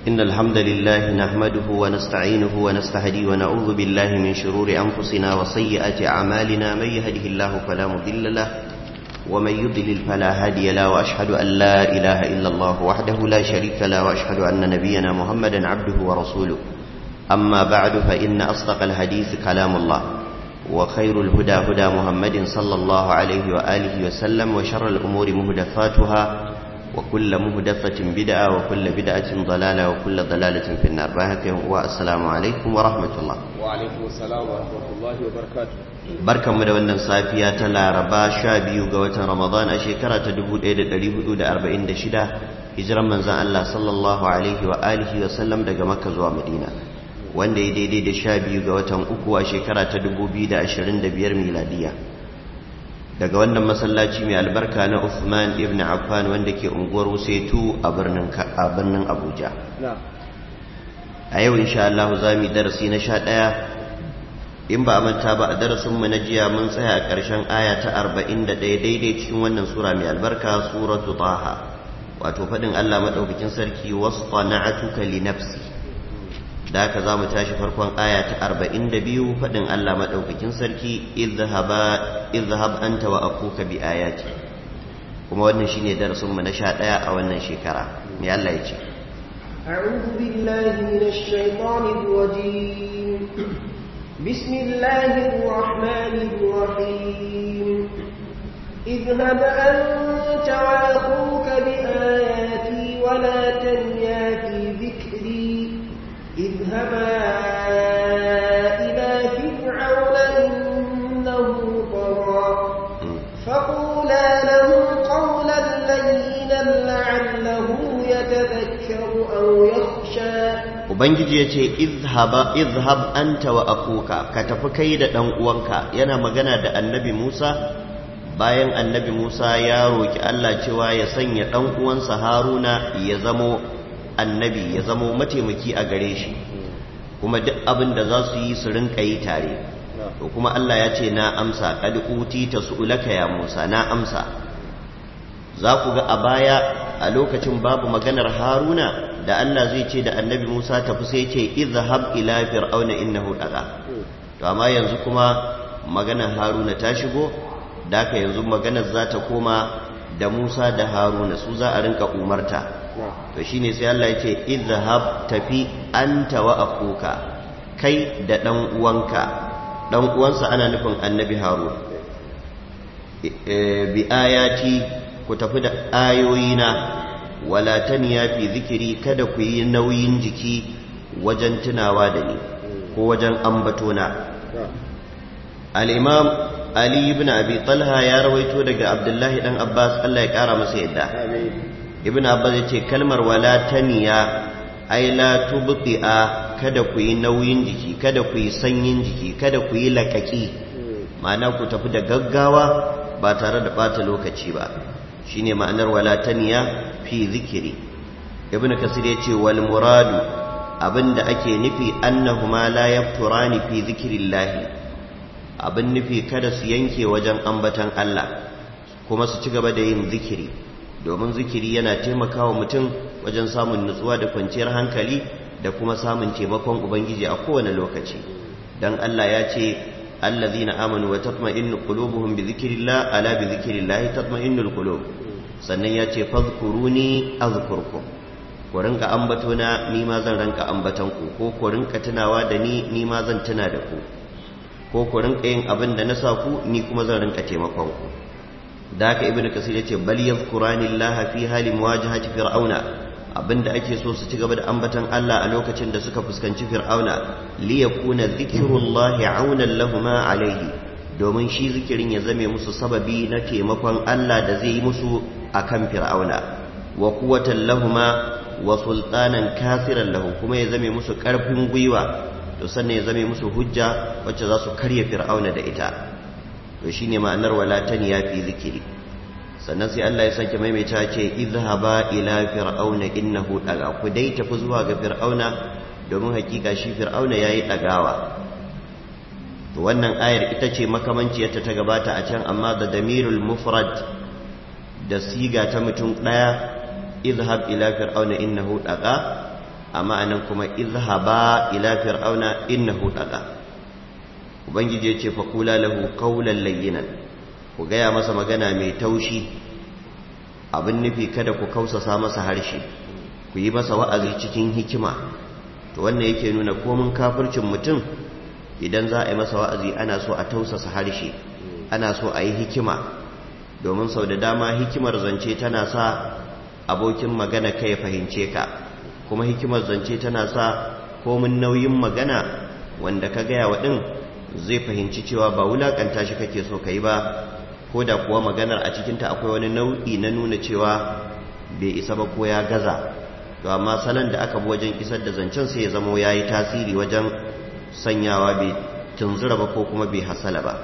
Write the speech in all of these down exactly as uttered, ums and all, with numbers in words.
إن الحمد لله نحمده ونستعينه ونستهديه ونعوذ بالله من شرور أنفسنا وسيئات أعمالنا من يهده الله فلا مضل له ومن يضلل فلا هادي له وأشهد أن لا إله إلا الله وحده لا شريك له وأشهد أن نبينا محمدا عبده ورسوله أما بعد فإن أصدق الحديث كلام الله وخير الهدى هدى محمد صلى الله عليه وآله وسلم وشر الأمور مهدفاتها وكل مهدفة بدعة وكل بدعة ضلالة وكل ضلالة في النار. والسلام عليكم ورحمة الله. وعليكم السلام ورحمة الله وبركاته. بركة مدونة صافية لاربا شابي وقوة رمضان أشيكرة تدبود إيدة لليهود أربعين دشدة هجرا من زان الله صلى الله عليه وآله وسلم دقى مكة زوى مدينة wanda ya daidai da sha biyu ga watan uku a shekara ta dubu biyu da ashirin da biyar miladiya daga wannan masallaci mai albarka na Uthman ibn Affan wanda ke unguwar Wusaitu a birnin Abuja. A yau insha Allah za mu darasi na sha ɗaya in ba a manta ba a darasin mu na jiya mun tsaya a ƙarshen aya ta arba'in da ɗaya daidai cikin wannan sura mai albarka suratu Taha wato faɗin Allah madaukakin sarki wastana'atuka li nafsi da haka za mu tashi farkon aya ta arba'in da biyu faɗin Allah maɗaukakin sarki izhab anta wa akuka bi ayati kuma wannan shine darasin mu na sha ɗaya a wannan shekara me Allah ya ce a'udhu billahi minash shaitanir rajim bismillahir rahmanir rahim izhab anta wa akuka bi ayati wa la tanya fi dhikri اذهبا إلى فرعون إنه طغى فقولا له قولا لينا لعله يتذكر أو يخشى Ubangiji ya ce, Izhab anta wa akuka, ka tafi kai da ɗan uwanka, yana magana da annabi Musa, bayan annabi Musa ya roƙi Allah cewa ya sanya ɗan uwansa Haruna ya zamo annabi ya zamo mataimaki a gare shi kuma duk abin da za su yi su rinka yi tare to kuma Allah ya ce na amsa qad utita su'ulaka ya Musa na amsa za ku ga a baya a lokacin babu maganar Haruna da Allah zai ce da annabi Musa tafi sai ce izhab ila fir'auna innahu daga to amma yanzu kuma maganar Haruna ta shigo da haka yanzu maganar za ta koma da Musa da Haruna su za a rinka umarta to shine sai Allah ya ce izhab tafi anta wa akuka kai da dan uwanka dan uwansa ana nufin annabi Harun bi ayati ku tafi da ayoyina wala taniya fi zikiri kada ku yi nauyin jiki wajen tunawa da ni ko wajen ambatona al-imam Ali ibn Abi Talha ya rawaito daga Abdullahi dan Abbas Allah ya kara masa yadda ibn Abbas yace kalmar wala taniya ay la tubti'a kada ku yi nauyin jiki kada ku yi sanyin jiki kada ku yi lakaki ma'ana ku tafi da gaggawa ba tare da bata lokaci ba shine ma'anar wala taniya fi zikiri ibn Kasir yace wal muradu abinda ake nufi annahuma la yafturani fi zikrillahi abin nufi kada su yanke wajen ambatan Allah kuma su ci gaba da yin zikiri domin zikiri yana taimakawa mutum wajen samun nutsuwa da kwanciyar hankali da kuma samun taimakon ubangiji a kowane lokaci dan Allah ya ce allazina amanu wa tatma'innu qulubuhum bi dhikrillah ala bi dhikrillah tatma'innul qulub sannan ya ce fadhkuruni azkurkum ku rinka ambatona ni ma zan rinka ambatan ku ko ku rinka tunawa da ni ni ma zan tuna da ku ko ku rinka yin abin da na sa ku ni kuma zan rinka taimakon ku da haka ibnu kasir yace bal yadhkurani allaha fi hali muwajahati fir'auna abinda ake so su ci gaba da ambatan Allah a lokacin da suka fuskanci fir'auna li yakuna dhikrullahi aunan lahumma alayhi domin shi zikirin ya zame musu sababi na taimakon Allah da zai yi musu akan fir'auna wa quwwatan lahumma wa sultanan kafiran lahu kuma ya zame musu karfin gwiwa to sannan ya zame musu hujja wacce za su karya fir'auna da ita to shine ma'anar wala taniya fi zikiri sannan sai Allah ya sake maimaita ce izhaba ila fir'auna innahu daga ku dai tafi zuwa ga fir'auna domin hakika shi fir'auna yayi dagawa to wannan ayar ita ce makamanciyarta ta gabata a can amma da damirul mufrad da siga ta mutum daya izhab ila fir'auna innahu daga amma anan kuma izhaba ila fir'auna innahu daga ubangiji ya ce faqula lahu qawlan layyinan ku gaya masa magana mai taushi abin nufi kada ku kausasa masa harshe ku yi masa wa'azi cikin hikima to wannan yake nuna komin kafircin mutum idan za a yi masa wa'azi ana so a tausasa harshe ana so a yi hikima domin sau da dama hikimar zance tana sa abokin magana kai ya fahimce ka kuma hikimar zance tana sa komin nauyin magana wanda ka gaya wa ɗin zai fahimci cewa ba wulaƙanta shi kake so ka yi ba ko da kuwa maganar a cikinta akwai wani nau'i na nuna cewa bai isa ba ko ya gaza to amma salon da aka bi wajen isar da zancen sai ya zamo ya yi tasiri wajen sanyawa bai tunzura ba ko kuma bai hasala ba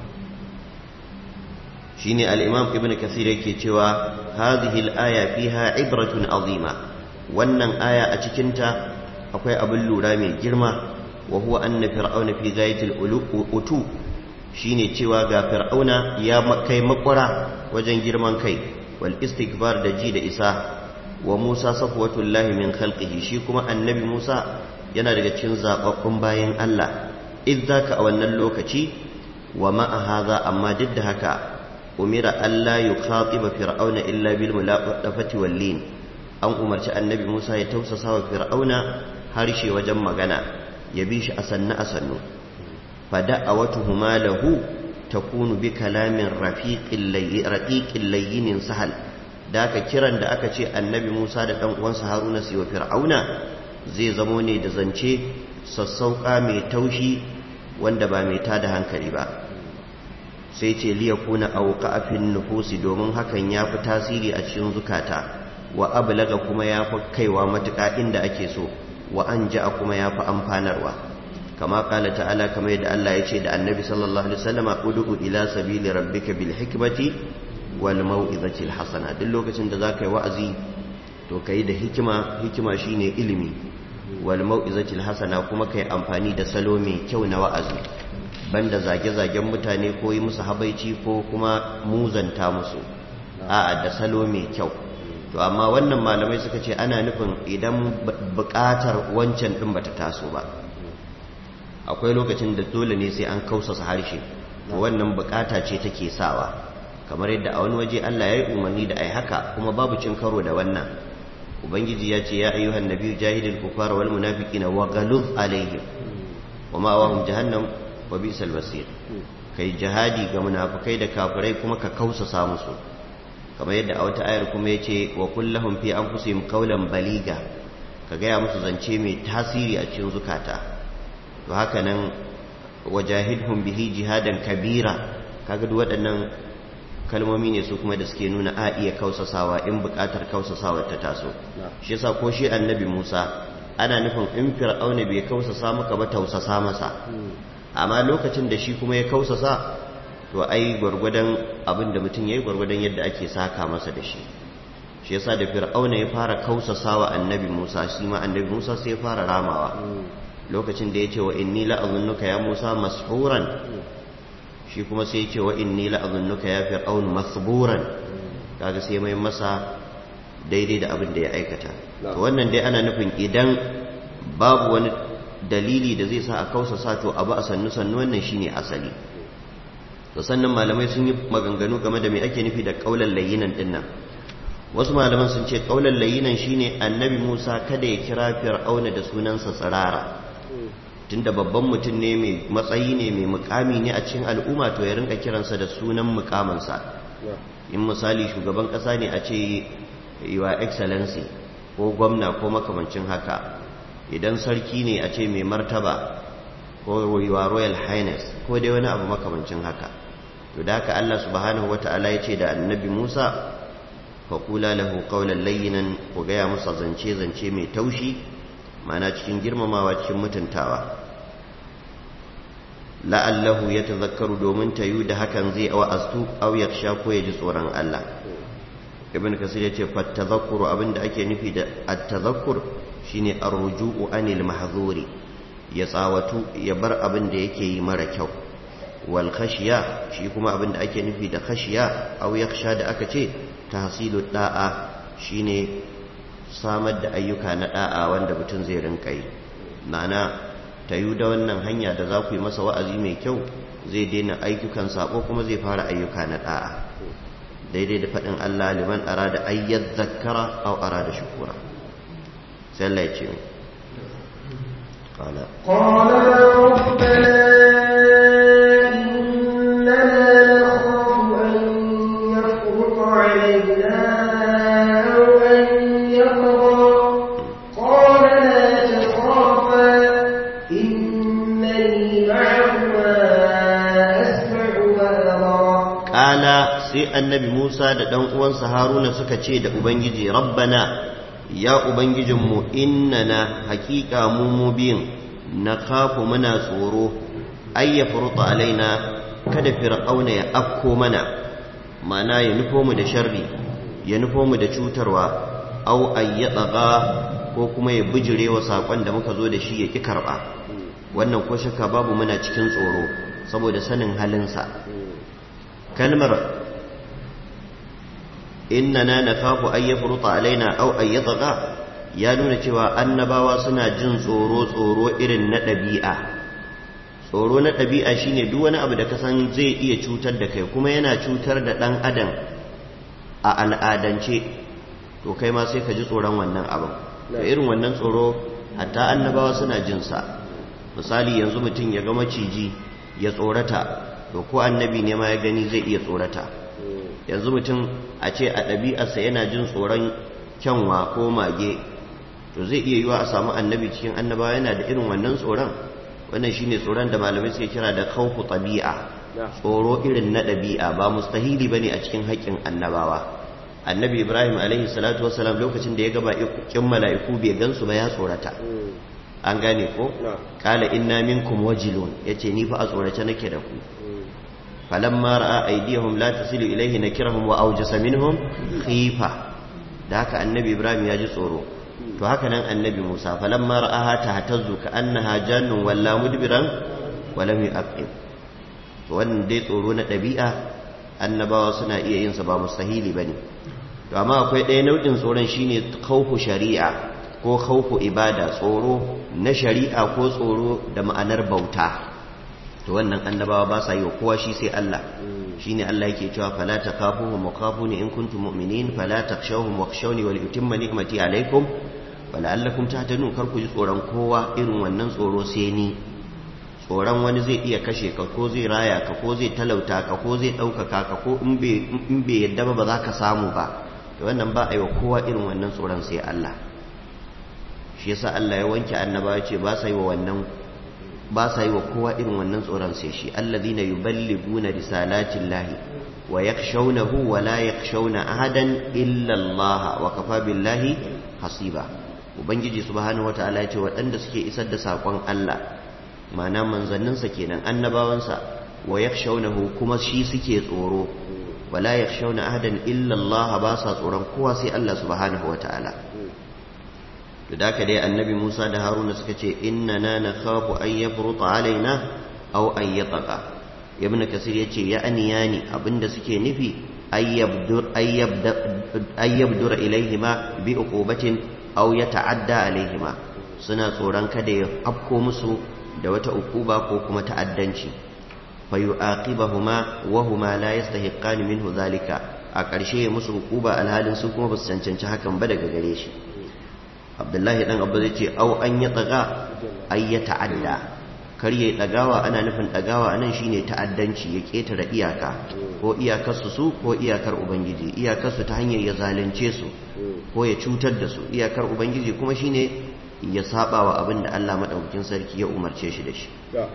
shi ne al'imam ibn kasir yake cewa hadhihi al'aya fiha ibratun azima wannan aya a cikinta akwai abin lura mai girma wa huwa anna fir'auna fi ghayatil utu shine cewa ga fir'auna ya kai makwara wajen girman kai wal istikbar da ji da isa wa Musa safwatullahi min khalqihi shi kuma annabi Musa yana daga cikin zababbun bayan Allah idzaka a wannan lokaci wa ma'a hadha amma duk da haka umira alla yukhatiba fir'auna illa bil mulaqafati wal lin an umarci annabi Musa ya tausasa wa fir'auna harshe wajen magana ya bi shi asanna asannu fada'awatuhuma lahu takunu bi kalamin rafiqil layyin raqiqil layyin sahal da aka kiran da aka ce annabi Musa da ɗan uwansa Haruna su yi wa Fir'auna zai zamo ne da zance sassauƙa mai taushi wanda ba mai tada hankali ba sai ce liya kuna auka afin nufusi domin hakan ya fi tasiri a cikin zukata wa ablaga kuma ya fi kaiwa matuƙa inda ake so wa an ja'a kuma ya fi amfanarwa kama kala ta'ala kamar yadda Allah ya ce da annabi sallallahu alaihi wasallam ud'u ila sabili rabbika bil hikmati wal mau'izatil hasana duk lokacin da zaka yi wa'azi to kai da hikima hikima shine ilimi wal mau'izatil hasana kuma kai amfani da salo mai kyau na wa'azi banda zage-zagen mutane ko yi musu habaici ko kuma muzanta musu a'a da salo mai kyau to amma wannan malamai suka ce ana nufin idan buƙatar wancan din bata taso ba akwai lokacin da dole ne sai an kausasa harshe to wannan buƙata ce take sawa kamar yadda a wani waje Allah ya yi umarni da ai haka kuma babu cin karo da wannan ubangiji ya ce ya ayyuhan nabiyyu jahidil kufara wal munafiqina wa ghaluz alaihim wa ma'awahum jahannam wa bi'sal basir kai jihadi ga munafikai da kafirai kuma ka kausasa musu kamar yadda a wata ayar kuma yace wa kullahum fi anfusihim qawlan baliga ka gaya musu zance mai tasiri a cikin zukata to haka nan wajahidhum bihi jihadan kabira kaga duk waɗannan kalmomi ne su kuma da suke nuna a iya kausasawa in bukatar kausasawa ta taso shi yasa ko shi annabi Musa ana nufin in fir'auna bai kausasa maka ba tausasa masa amma lokacin da shi kuma ya kausasa to ai gwargwadon abin da mutum yayi gwargwadon yadda ake saka masa da shi shi yasa da fir'auna ya fara kausasawa annabi Musa shi ma annabi Musa sai ya fara ramawa lokacin da ya ce wa inni la'azunnuka ya Musa mashuran shi kuma sai ce wa inni la'azunnuka ya fir'aun masburan kaga sai mai masa daidai da abin da ya aikata to wannan dai ana nufin idan babu wani dalili da zai sa a kausa sato abu a sannu sannu wannan shine asali to sannan malamai sun yi maganganu game da me ake nufi da qaulan layyinan dinnan wasu malaman sun ce qaulan layyinan shine annabi Musa kada ya kira fir'auna da sunansa tsirara tunda babban mutum ne mai matsayi ne mai mukami ne a cikin al'umma to ya rinka kiransa da sunan mukaminsa in misali shugaban kasa ne a ce your excellency ko gwamna ko makamancin haka idan sarki ne a ce mai martaba ko your royal highness ko dai wani abu makamancin haka to da haka Allah subhanahu wata'ala ya ce da annabi Musa faqula lahu qawlan layyinan ko gaya masa zance zance mai taushi mana cikin girmamawa cikin mutuntawa la'allahu ya tazakkaru domin ta yi da hakan zai wa'aztu aw yakhsha ko ya ji tsoron Allah ibn kasir ya ce fa tazakkuru abinda ake nufi da at-tazakkur shine ar-ruju'u anil mahzuri ya tsawatu ya bar abin da yake yi mara kyau wal khashiya shi kuma abin da ake nufi da khashiya aw yakhsha da aka ce tahsilu da'a shine samar da ayyuka na da'a wanda mutum zai rinka yi. ma'ana ta yi da wannan hanya da za ku yi masa wa'azi mai kyau zai daina ayyukan sabo kuma zai fara ayyuka na da'a daidai da faɗin Allah liman arada ayyad zakkara aw arada shukura. sai Allah ya ce qala qala rabbana innana nakhafu an yafruta alayna aw an yatgha qala la takhafa innani ma'akuma asma'u wa ara. qala sai annabi Musa da ɗan uwansa Haruna suka ce da Ubangiji rabbana ya Ubangijinmu innana haƙiƙa mu mu biyun na kafu muna tsoro ay ya furta alaina kada fir'auna ya afko mana mana ya nufo mu da sharri ya nufo mu da cutarwa aw ay yatgha ko kuma ya bijire wa sakon da muka zo da shi ya ki karba. wannan ko shakka babu muna cikin tsoro saboda sanin halinsa. kalmar innana nakhafu an yafruta alaina aw an yatgha ya nuna cewa annabawa suna jin tsoro tsoro irin na ɗabi'a. tsoro na ɗabi'a shine duk wani abu da ka san zai iya cutar da kai kuma yana cutar da ɗan adam a al'adance to kai ma sai ka ji tsoron wannan abin. da irin wannan tsoro hatta annabawa suna jin sa. misali yanzu mutum ya ga maciji ya tsorata to ko annabi ne ma ya gani zai iya tsorata. yanzu mutum a ce a ɗabi'arsa yana jin tsoron kyanwa ko mage to zai iya yiwa a samu annabi cikin annabawa yana da irin wannan tsoron. wannan shine tsoron da malamai suke kira da khawfu tabi'a, tsoro irin na ɗabi'a ba mustahili bane a cikin haƙƙin annabawa. annabi Ibrahim alaihi salatu wassalam lokacin da ya ga baƙin mala'iku bai gansu ba ya tsorata. an gane ko qala inna minkum wajilun yace ni fa a tsorace nake da ku. falamma ra'a aydihum la tasilu ilayhi nakirahum wa awjasa minhum khifa. da haka annabi Ibrahim ya ji tsoro. to haka nan annabi Musa falamma ra'aha tahtazzu ka annaha jannun walla mudbiran wa lam yu'aqib. to wannan dai tsoro na dabi'a annabawa suna iya yin sa ba mustahili bane. to amma akwai ɗaya nau'in tsoron shine khawfu shari'a ko khawfu ibada, tsoro na shari'a ko tsoro da ma'anar bauta. to wannan annabawa ba sa yi wa kowa shi sai Allah. shine Allah yake cewa fala takafuhum wa khafuni in kuntum mu'minin fala takshawhum wakhshawni wa liutimma ni'mati alaykum wa la'allakum tahtadun. kar ku ji tsoron kowa irin wannan tsoro sai ni. tsoron wani zai iya kashe ka ko zai raya ka ko zai talauta ka ko zai ɗaukaka ka ko in bai yadda ba ba za ka samu ba. to wannan ba a yi wa kowa irin wannan tsoron sai Allah. shi yasa Allah ya wanke annabawa ce ba sa yi wa wannan ba sa yi wa kowa irin wannan tsoron sai shi. alladhina yuballighuna risalatillahi wa yakhshawnahu wa la yakhshawna ahadan illa Allah wa kafa billahi hasiba. ubangiji subhanahu wataala ya ce waɗanda suke isar da sakon Allah ma'ana manzanninsa kenan annabawansa wa yakhshawnahu kuma shi suke tsoro wa la yakhshawna ahadan illa Allah ba sa tsoron kowa sai Allah subhanahu wataala. da haka dai annabi Musa da Haruna suka ce innana nakhafu an yafruta alaina aw an yataqa. ibn kasir yace ya aniyani abinda suke nufi ayyabdur ayyabda ayyabdur ilaihima bi uqubatin aw yata'adda alaihima. suna tsoron kada ya afko musu da wata uquba ko kuma ta'addanci. fa yu'aqibahuma wa huma la yastahiqqani minhu zalika. a ƙarshe ya musu uquba alhalin su kuma basu cancanci hakan ba daga gare shi. abdullahi dan abba zai ce au an ya tsaga ay ya ta'adda. kar yayi dagawa ana nufin dagawa anan shine ta'addanci ya ketare iyaka ko iyakar su su ko iyakar ubangiji. iyakar su ta hanyar ya zalunce su ko ya cutar da su. iyakar ubangiji kuma shine ya saba wa abin da Allah madaukakin sarki ya umarce shi da shi.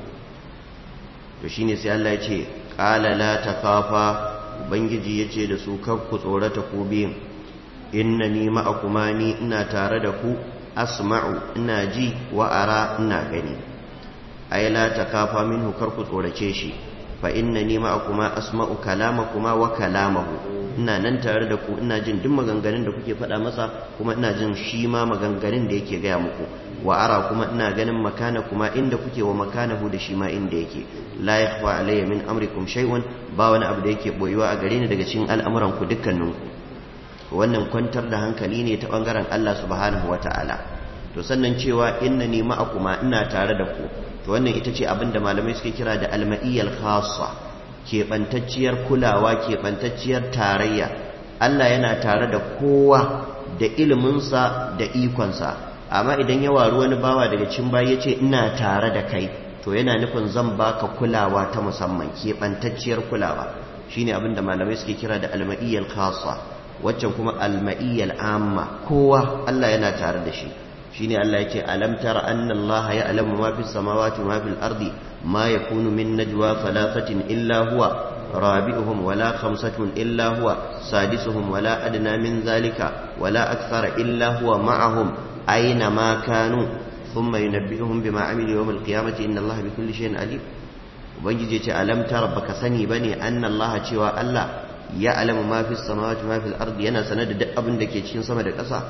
to shine sai Allah ya ce qala la takafa. ubangiji yace da su kar ku tsorata ku biyin. innani ma'akuma ni ina tare da ku asma'u ina ji wa ara ina gani. ay la takafa minhu kar ku tsorace shi. fa innani ma'akuma asma'u kalamakuma wa kalamahu. ina nan tare da ku ina jin duk maganganun da kuke faɗa masa kuma ina jin shi ma maganganun da yake gaya muku. wa ara kuma ina ganin makana kuma inda kuke wa makanahu da shi ma inda yake. la yakhfa alayya min amrikum shay'un ba wani abu da yake boyuwa a gare ni daga cikin al'amuran ku dukkaninku. to wannan kwantar da hankali ne ta bangaren Allah subhanahu wataala to sannan cewa innani ma'akuma ina tare da ku to wannan ita ce abinda malamai suke kira da alma'iyyal khassa keɓantacciyar kulawa keɓantacciyar tarayya Allah yana tare da kowa da iliminsa da ikonsa amma idan ya waru wani bawa daga cikin bayi ya ce ina tare da kai to yana nufin zan baka kulawa ta musamman keɓantacciyar kulawa shine abinda malamai suke kira da alma'iyyal khassa waccan kuma alma'iyyal amma kowa Allah yana tare da shi shine Allah yake alam tara anna Allah ya'lamu ma fis samawati wa ma fil ardi ma yakunu min najwa thalathatin illa huwa rabi'uhum wala khamsatun illa huwa sadisuhum wala adna min dhalika wala akthara illa huwa ma'ahum aina ma kanu thumma yunabbi'uhum bima 'amilu yawm al-qiyamati inna Allah bikulli shay'in alim ubangiji yace alam tara baka sani bane anna Allah cewa Allah ya'lamu ma fis samawati wa ma fil ardi yana sanar da duk abin da ke cikin sama da ƙasa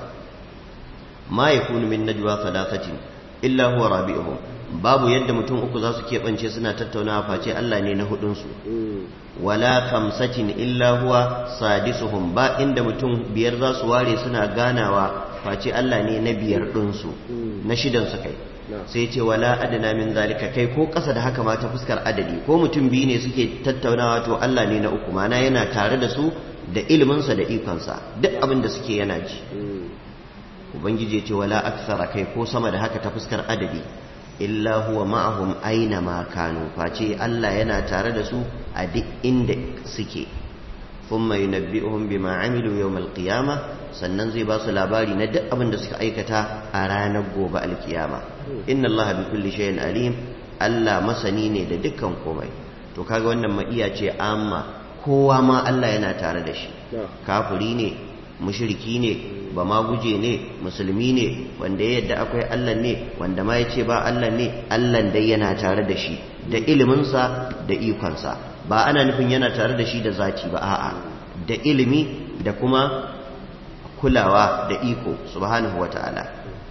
ma yakunu min najwa thalathatin illa huwa rabi'uhum babu yadda mutum uku za su keɓance suna tattaunawa face Allah ne na hudunsu wala khamsatin illa huwa sadisuhum ba inda mutum biyar za su ware suna ganawa face Allah ne na biyar ɗinsu na shidan su kai sai ce wala adana min zalika kai ko ƙasa da haka ma ta fuskar adadi ko mutum biyu ne suke tattaunawa to Allah ne na uku mana yana tare da su da iliminsa da ikonsa duk abin da suke yana ji ubangiji ya ce wala aksara kai ko sama da haka ta fuskar adadi illa huwa ma'ahum aina ma kanu face Allah yana tare da su a duk inda suke thumma yunabbi'uhum bima 'amilu yawm al-qiyamah sannan zai ba su labari na duk abin da suka aikata a ranar gobe al-qiyama inna Allah bi kulli shay'in alim Allah masani ne da dukkan komai to kaga wannan ma'iya ce amma kowa ma Allah yana tare da shi kafiri ne mushriki ne ba ma guje ne musulmi ne wanda ya yadda akwai Allah ne wanda ma ya ce ba Allah ne Allah dai yana tare da shi da iliminsa da ikonsa ba ana nufin yana tare da shi da zati ba a'a da ilimi da kuma kulawa da iko subhanahu wata'ala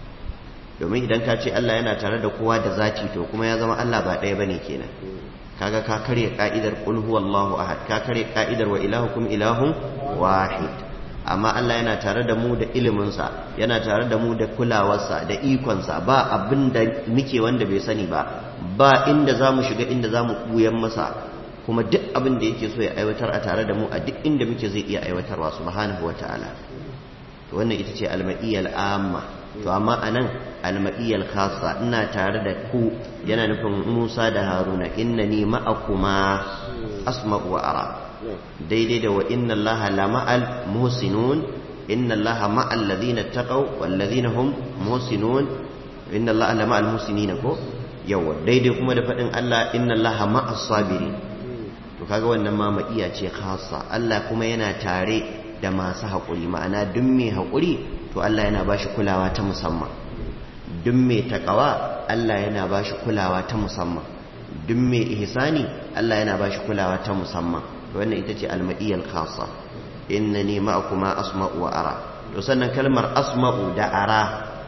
domin idan ka ce Allah yana tare da kowa da zati to kuma ya zama Allah ba ɗaya bane kenan kaga ka karya ka'idar qul huwallahu ahad ka karya ka'idar wa ilahukum ilahun wahid amma Allah yana tare da mu da iliminsa yana tare da mu da kulawarsa da ikonsa ba abin da muke wanda bai sani ba ba inda za mu shiga inda za mu ɓuyan masa kuma duk abin da yake so ya aiwatar a tare da mu a duk inda muke zai iya aiwatarwa subhanahu wa ta'ala wannan ita ce alma'iyyal amma to amma anan alma'iyyal khassa ina tare da ku yana nufin Musa da Haruna innani ma'akuma asma'u wa ara daidai da wa inna allaha la ma'al muhsinun inna allaha ma'al ladina taqaw wal ladina hum muhsinun inna allaha la ma'al muhsinin ko yawa daidai kuma da fadin Allah inna allaha ma'as sabirin to kaga wannan ma ma'iya ce khassa Allah kuma yana tare da masu hakuri ma'ana duk mai hakuri to Allah yana bashi kulawa ta musamman duk mai takawa Allah yana bashi kulawa ta musamman duk mai ihsani Allah yana bashi kulawa ta musamman wannan ita ce alma'iyyal khassa innani ma'akuma asma'u wa ara to sannan kalmar asma'u da ara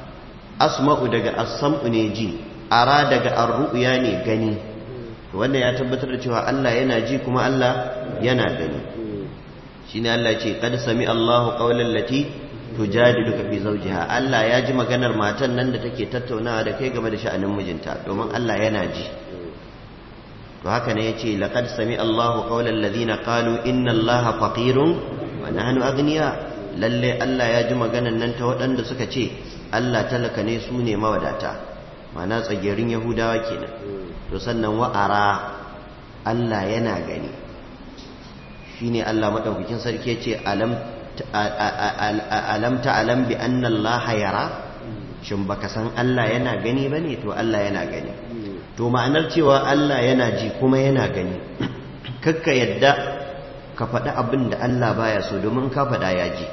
asma'u daga as-sam'u ne ji ara daga ar-ru'ya ne gani to wannan ya tabbatar da cewa Allah yana ji kuma Allah yana gani shine Allah ce qad sami Allahu qawlan lati tujadiluka fi zawjiha Allah ya ji maganar matan nan da take tattaunawa da kai game da sha'anin mijinta domin Allah yana ji to haka ne yace laqad sami Allahu qawlan ladina qalu inna Allaha faqirun wa nahnu aghniya lalle Allah ya ji maganan nan ta waɗanda suka ce Allah talaka ne su ne mawadata ma'ana tsagerin Yahudawa kenan to sannan wa'ara Allah yana gani shine Allah madaukakin sarki yace alam alam ta'lam bi anna Allah yara shin baka san Allah yana gani bane to Allah yana gani to ma'anar cewa Allah yana ji kuma yana gani kakka yadda ka faɗi abin da Allah baya so domin ka faɗa ya ji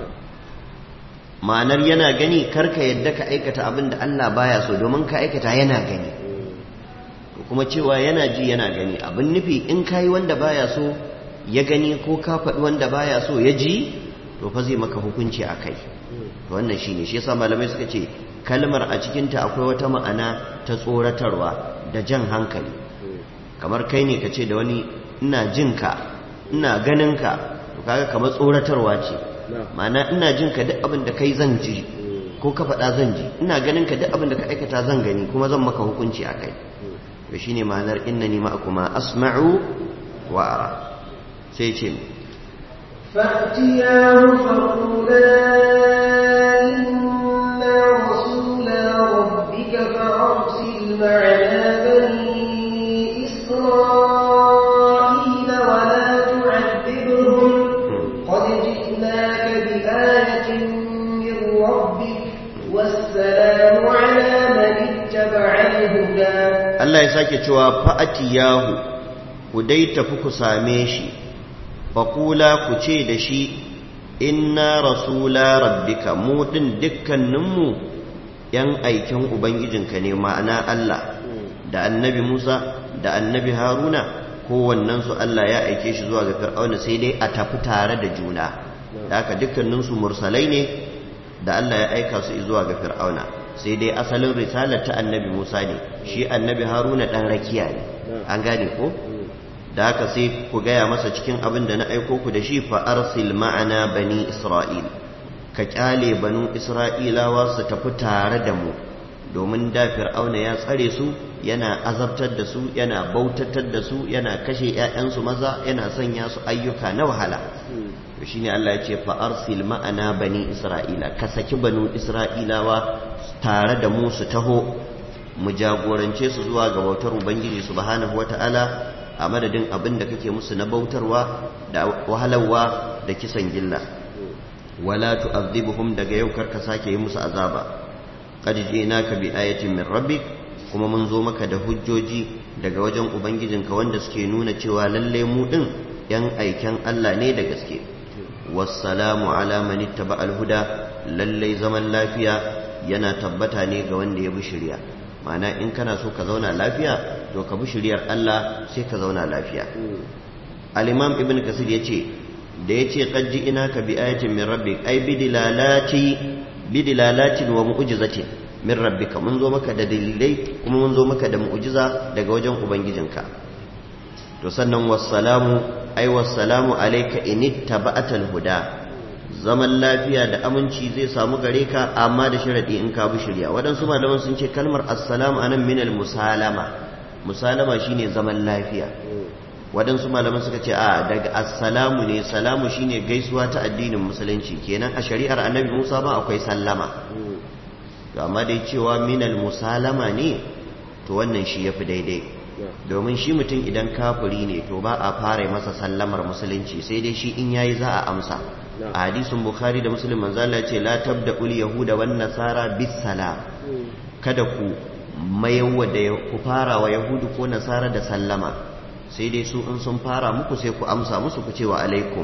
ma'anar yana gani karka yadda ka aikata abin da Allah baya so domin ka aikata yana gani kuma cewa yana ji yana gani abin nufi in ka yi wanda baya so ya gani ko ka faɗi wanda baya so ya ji to fa zai maka hukunci a kai wannan shine shi yasa malamai suka ce kalmar a cikinta akwai wata ma'ana ta tsoratarwa da jan hankali kamar kai ne ka ce da wani ina jin ka ina ganin ka to kaga kamar tsoratarwa ce ma'ana ina jin ka duk abin da kai zan ji ko ka faɗa zan ji, ina ganin ka duk abin da ka aikata zan gani kuma zan maka hukunci a kai. to shine ma'anar innani ma'akuma asma'u wa ara. sai ce فأتياه فقولا إنا رسولا ربك فأرسل معنا بني إسرائيل ولا تعذبهم قد جئناك بآية من ربك والسلام على من اتبع الهدى. Allah ya sake cewa fa'atiyahu ku dai tafi ku same shi, faƙula ku ce da shi inna rasula rabbika mu ɗin dukkaninmu ‘yan aikin Ubangijinka ne, ma'ana Allah da annabi Musa da annabi Haruna kowannensu Allah ya aike shi zuwa ga Fir'auna sai dai a tafi tare da juna, da haka dukkaninsu mursalai ne da Allah ya aika su zuwa ga Fir'auna, sai dai asalin risalar ta annabi Musa ne, shi annabi Haruna ɗan rakiya ne, an gane ko? da haka sai ku gaya masa cikin abin da na aiko ku da shi fa arsil ma'ana bani Isra'il, ka kyale banu Isra'ilawa su tafi tare da mu, domin da Fir'auna ya tsare su, yana azabtar da su, yana bautatar da su, yana kashe ‘ya'yansu maza, yana sanya su ayyuka na wahala. to shine Allah ya ce fa arsil ma'ana bani Isra'ila, ka saki banu Isra'ilawa tare da mu su taho mu jagorance su zuwa ga bautar Ubangiji subhanahu wata'ala a madadin abin da kake musu na bautarwa da wahalarwa da kisan gilla. wala tu'adhibuhum, daga yau karka sake yi musu azaba. qad ji'naka bi ayatin min rabbik, kuma mun zo maka da hujjoji daga wajen ubangijinka wanda suke nuna cewa lalle mu din yan aiken Allah ne da gaske. wassalamu ala man ittaba al-huda, lalle zaman lafiya yana tabbata ne ga wanda ya bi shari'a. ma'ana in kana so ka zauna lafiya to ka bi shari'ar Allah sai ka zauna lafiya. al-imam ibn kasir yace da yace qad ji'naka bi ayatin min rabbik ay bidilalati bidilalatin wa mu'jizatin min rabbika, mun zo maka da dalilai kuma mun zo maka da mu'jiza daga wajen ubangijinka. to sannan wassalamu ay wassalamu alayka in ittaba'atal huda, zaman lafiya da aminci zai samu gare ka amma da sharadi in ka bi shari'a. waɗansu malaman sun ce kalmar assalamu anan min al-musalama, musalama shine zaman lafiya. waɗansu malaman suka ce a daga assalamu ne, salamu shine gaisuwa ta addinin musulunci, kenan a shari'ar annabi Musa ba akwai sallama. to amma dai cewa min al-musalama ne, to wannan shi yafi daidai, domin shi mutum idan kafiri ne to ba a fara masa sallamar musulunci, sai dai shi in yayi za a amsa. a hadisin bukhari da muslim manzo Allah ce la tabda'ul yahuda wan nasara bis salam, kada ku mayawa da ku fara wa yahudu ko nasara da sallama, sai dai su in sun fara muku sai ku amsa musu ku ce wa alaikum,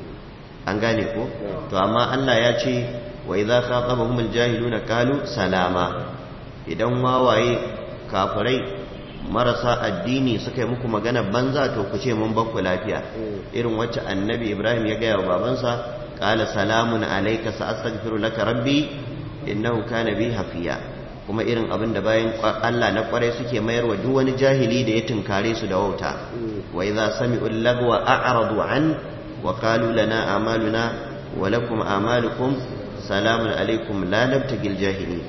an gane ko? to amma Allah ya ce wa idza khatabahumul jahiluna qalu salama, idan wawaye kafirai marasa addini suka yi muku magana banza to ku ce mun bakku lafiya, irin wacce annabi Ibrahim ya gaya wa babansa qala salamun alayka sa'astaghfiru laka rabbi innahu kana bi hafiya, kuma irin abin da bayan Allah na kwarai suke mayar wa duk wani jahili da ya tunkare su da wauta. wa idza sami'u lagwa a'radu an wa qalu lana a'maluna wa lakum a'malukum salamun alaykum la nabtagil jahilin.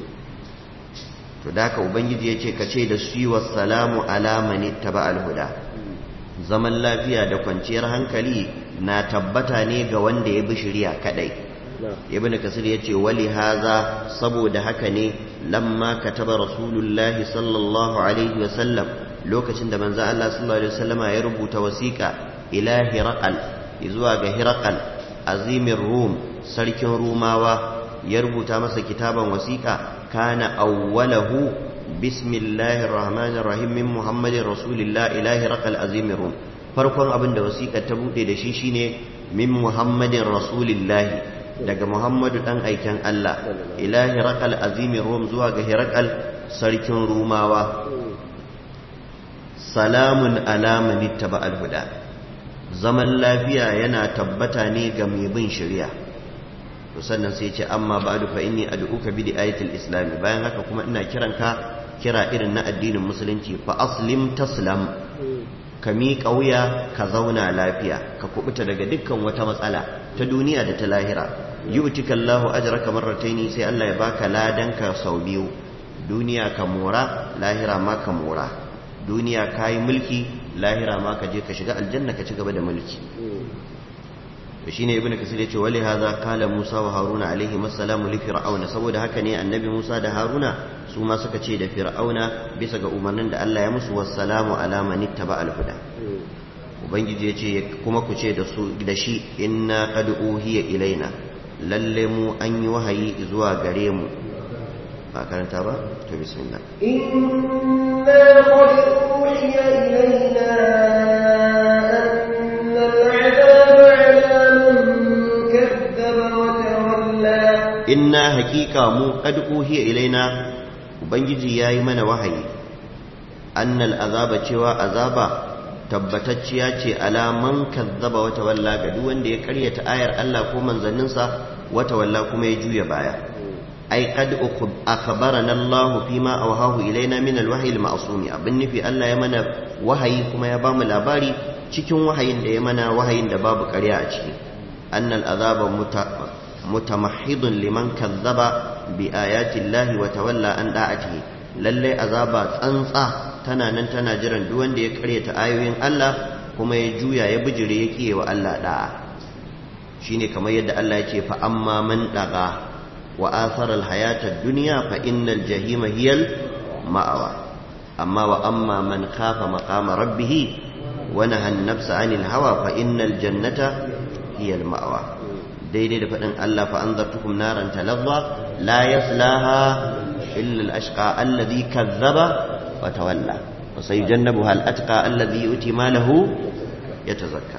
to da ka ubangiji ya ce ka ce da su wa salamu ala man ittaba al-huda, zaman lafiya da kwanciyar hankali na tabbata ne ga wanda ya bi shari'a kadai. ibn kasir yace wali haza, saboda haka ne lamma kataba rasulullahi sallallahu alaihi wa sallam, lokacin da manzo Allah sallallahu alaihi wasallam ya rubuta wasiqa ila hiraqal, zuwa ga hiraqal azimir rum, sarkin rumawa, ya rubuta masa kitaban wasiqa kana awwalahu bismillahir rahmanir rahim min muhammadin rasulillah ila hiraqal azimir rum. farkon abin da wasiƙar ta bude da shi shine min muhammadin rasulillah, daga muhammadu dan aiken Allah, ila hiraqal azimir rum, zuwa ga hiraqal sarkin rumawa. salamun ala man ittaba al-huda, zaman lafiya yana tabbata ne ga mai bin shari'a. to sannan sai ce amma ba'du fa inni ad'uka bi ayatil islam, bayan haka kuma ina kiranka kira irin na addinin musulunci, fa aslim taslam, ka miƙa wuya ka zauna lafiya, ka kubuta daga dukkan wata matsala. ta duniya da ta lahira yu'tika Allahu ajraka marrataini sai Allah ya baka ladanka sau biyu duniya ka mora lahira ma ka mora duniya kai mulki lahira ma ka je ka shiga aljanna ka ci gaba da mulki to shine ibnu kasir yace wali hadha qala Musa wa Haruna alaihi assalamu li fir'auna saboda haka ne annabi Musa da Haruna su ma suka ce da fir'auna bisa ga umarnin da Allah ya musu wassalamu ala man ittaba al-huda ubangiji yace kuma ku ce da su da shi inna qad uhiya ilaina lalle mu an yi wahayi zuwa gare mu ba karanta ba to bismillah inna qad uhiya ilaina anna al'adaba ala man kazzaba wa tawalla inna haqiqa mu qad uhiya ilaina ubangiji yayi mana wahayi annal azaba cewa azaba tabbatacciya ce alaman kazzaba wata walla ga duk wanda ya karyata ayar Allah ko manzanninsa wata walla kuma ya juya baya ai qad akhbarana Allah fima awhahu ilaina min alwahyi alma'sumi abin nufi Allah ya mana wahayi kuma ya bamu labari cikin wahayin da ya mana wahayin da babu ƙarya a ciki annal azaba mutamahhidun liman kazzaba bi ayati Allah wa tawalla an da'atihi lalle azaba tsantsa tana nan tana jiran duk wanda ya karyata ayoyin Allah kuma ya juya ya bijire ya kiyewa Allah da'a shine kamar yadda Allah ya ce fa amma man daga wa athara alhayata ad-dunya fa innal jahima hiyal ma'awa amma wa amma man khafa maqama rabbih wa naha an-nafsa 'anil hawa fa innal jannata hiyal ma'awa daidai da fadin Allah fa anzartukum naran talazza la yaslaha illa al-ashqa alladhi kazzaba وتولى وسيجنبها الأتقى الذي يؤتي ماله يتزكى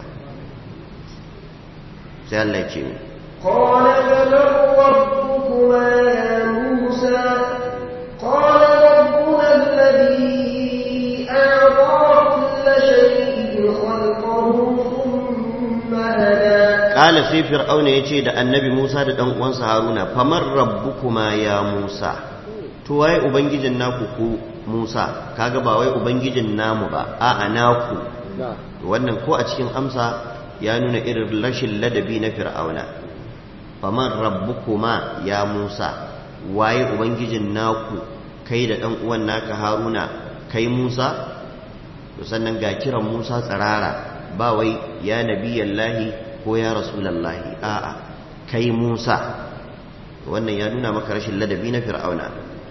سأل الله يجيب قال فمن ربكما يا موسى قال ربنا الذي أعطى كل شيء خلقه ثم هدى قال سي فرعون يجي da annabi Musa da dan uwansa Haruna faman rabbukuma ya Musa to waye ubangijin naku ku Musa kaga ba wai ubangijin namu ba a'a naku wannan ko a cikin amsa ya nuna irin rashin ladabi na fir'auna faman rabbukuma ya Musa waye ubangijin naku kai da dan uwan naka Haruna kai Musa to sannan ga kiran Musa tsarara ba wai ya nabiyallahi ko ya rasulullahi a'a kai Musa wannan ya nuna maka rashin ladabi na fir'auna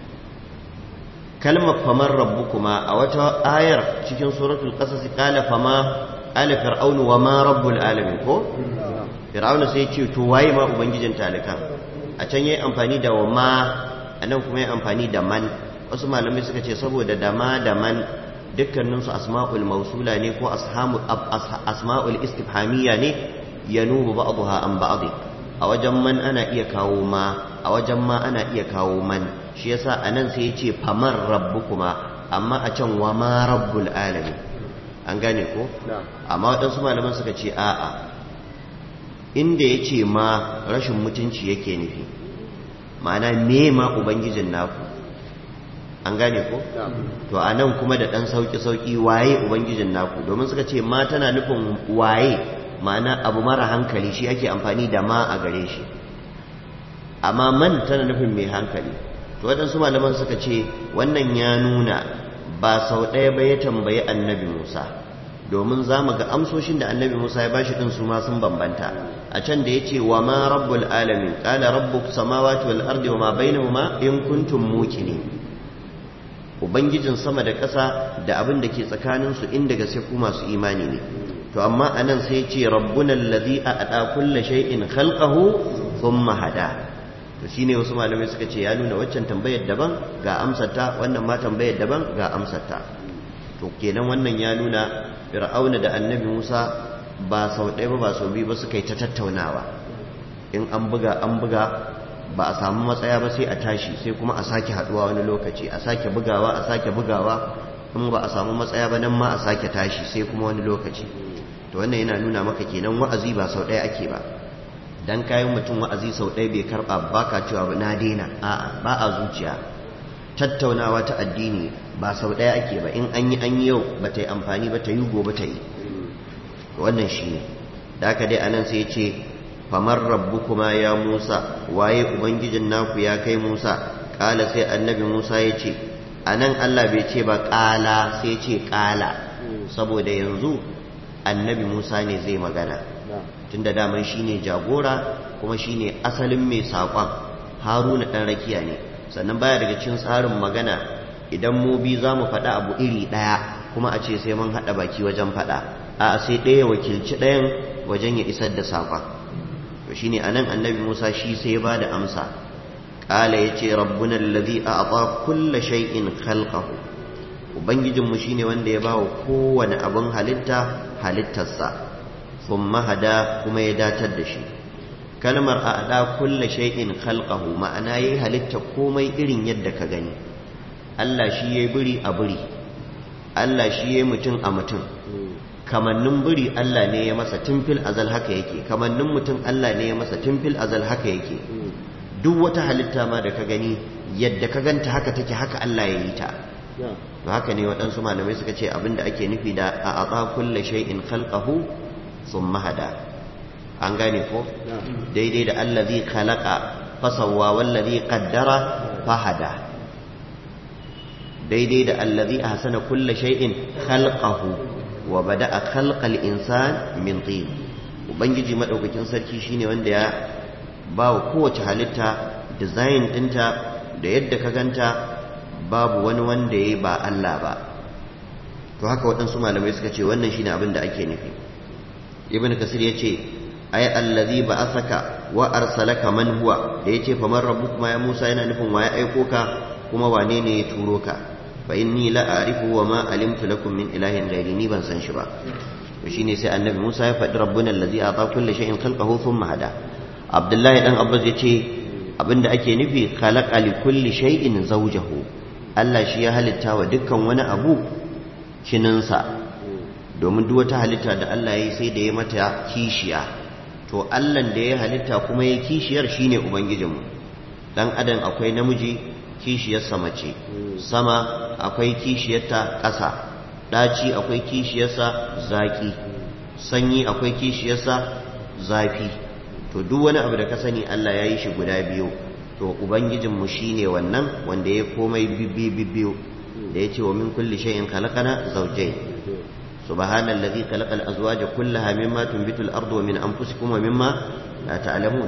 kalmar faman rabbukuma a wata ayar cikin suratul qasas qala fama ala fir'aunu wa ma rabbul alamin ko fir'auna sai ya ce to waye ma ubangijin talika a can yayi amfani da wa ma anan kuma yayi amfani da man wasu malamai suka ce saboda da ma da man dukkanin su asma'ul mausula ne ko ashamu asma'ul istifhamiyya ne yanubu ba'daha an ba'd a wajen man ana iya kawo ma a wajen ma ana iya kawo man shi yasa anan sai yace faman rabbukuma amma a can wa ma rabbul alamin an gane ko amma wadansu malaman suka ce a'a inda yace ma rashin mutunci yake nufi ma'ana me ma ubangijin naku an gane ko to anan kuma da dan sauki sauki waye ubangijin naku domin suka ce ma tana nufin waye ma'ana abu mara hankali shi ake amfani da ma a gare shi amma man tana nufin mai hankali to waɗansu malaman suka ce wannan ya nuna ba sau ɗaya ba ya tambayi annabi Musa domin za mu ga amsoshin da annabi Musa ya bashi ɗin su ma sun bambanta a can da ya ce wa ma rabbul alamin qala rabbus samawati wal ardi wa ma bainahuma in kuntum muqinin ubangijin sama da ƙasa da abin da ke tsakanin su inda gaske ku masu imani ne to amma anan sai ya ce rabbuna allazi a'ta kulli shay'in khalqahu thumma hada to shine wasu malamai suka ce ya nuna waccan tambayar daban ga amsarta wannan ma tambayar daban ga amsarta to kenan wannan ya nuna fir'auna da annabi Musa ba sau ɗaya ba ba sau biyu ba suka yi ta tattaunawa in an buga an buga ba a samu matsaya ba sai a tashi sai kuma a sake haduwa wani lokaci a sake bugawa a sake bugawa in ba a samu matsaya ba nan ma a sake tashi sai kuma wani lokaci to wannan yana nuna maka kenan wa'azi ba sau ɗaya ake ba dan kayan mutum wa'azi sau ɗaya bai karɓa ba ka cewa na daina a'a ba a zuciya tattaunawa ta addini ba sau ɗaya ake ba in an yi an yi yau ba ta yi amfani ba ta yi gobe ta yi wannan shi ne da aka dai anan sai ce famar rabbukuma ya Musa waye ubangijin naku ya kai Musa kala sai annabi Musa ya ce anan Allah bai ce ba kala sai ce kala saboda yanzu annabi Musa ne zai magana tunda daman shine jagora kuma shine asalin mai saƙon Haruna dan rakiya ne sannan baya daga cikin tsarin magana idan mu bi za mu faɗa abu iri ɗaya kuma a ce sai mun haɗa baki wajen faɗa a sai ɗaya wakilci ɗayan wajen ya isar da saƙon to shine anan annabi Musa shi sai ya bada amsa qala yace rabbuna allazi a'ta kulla shay'in khalqahu ubangijin mu shine wanda ya bawa kowane abin halitta halittarsa thumma hada kuma ya datar da shi kalmar a'da kulla shay'in khalqahu ma'ana yayi halitta komai irin yadda ka gani Allah shi yayi biri a biri Allah shi yayi mutum a mutum kamannin biri Allah ne ya masa tunfil azal haka yake kamannin mutum Allah ne ya masa tunfil azal haka yake duk wata halitta ma da ka gani yadda ka ganta haka take haka Allah ya yi ta to haka ne waɗansu malamai suka ce abinda ake nufi da a ata kulla shay'in khalqahu thumma hada an gane ko daidai da allazi khalaqa fasawwa wallazi qaddara fahada daidai da allazi ahsana kulla shay'in khalqahu wa bada'a khalqal insan min tin ubangiji madaukakin sarki shine wanda ya ba wa kowace halitta design dinta da yadda ka ganta babu wani wanda yayi ba Allah ba to haka waɗansu malamai suka ce wannan shine abin da ake nufi ibn kasir yace ay allazi ba'athaka wa arsalaka man huwa da yace faman rabbukuma ya Musa yana nufin wa ya aiko ka kuma wane ne ya turo ka fa inni la a'rifu wa ma alimtu lakum min ilahin ghairi ni ban san shi ba to shine sai annabi Musa ya faɗi rabbuna allazi ata kulli shay'in khalqahu thumma hada Abdullahi dan Abbas yace abinda ake nufi khalaqa li kulli shay'in zawjahu Allah shi ya halitta wa dukkan wani abu kininsa domin duk wata halitta da Allah ya yi sai da ya mata kishiya to Allahn da ya halitta kuma ya kishiyar shine ubangijinmu dan adam akwai namiji kishiyarsa mace sama akwai kishiyarta ƙasa ɗaci akwai kishiyarsa zaƙi sanyi akwai kishiyarsa zafi to duk wani abu da ka sani Allah ya yi shi guda biyu to ubangijinmu shine wannan wanda ya komai bibbi biyu da ya ce wa min kulli shay'in khalaqana zawjayn سبحان الذي خلق الأزواج كلها مما تنبت الأرض ومن أنفسكم ومما لا تعلمون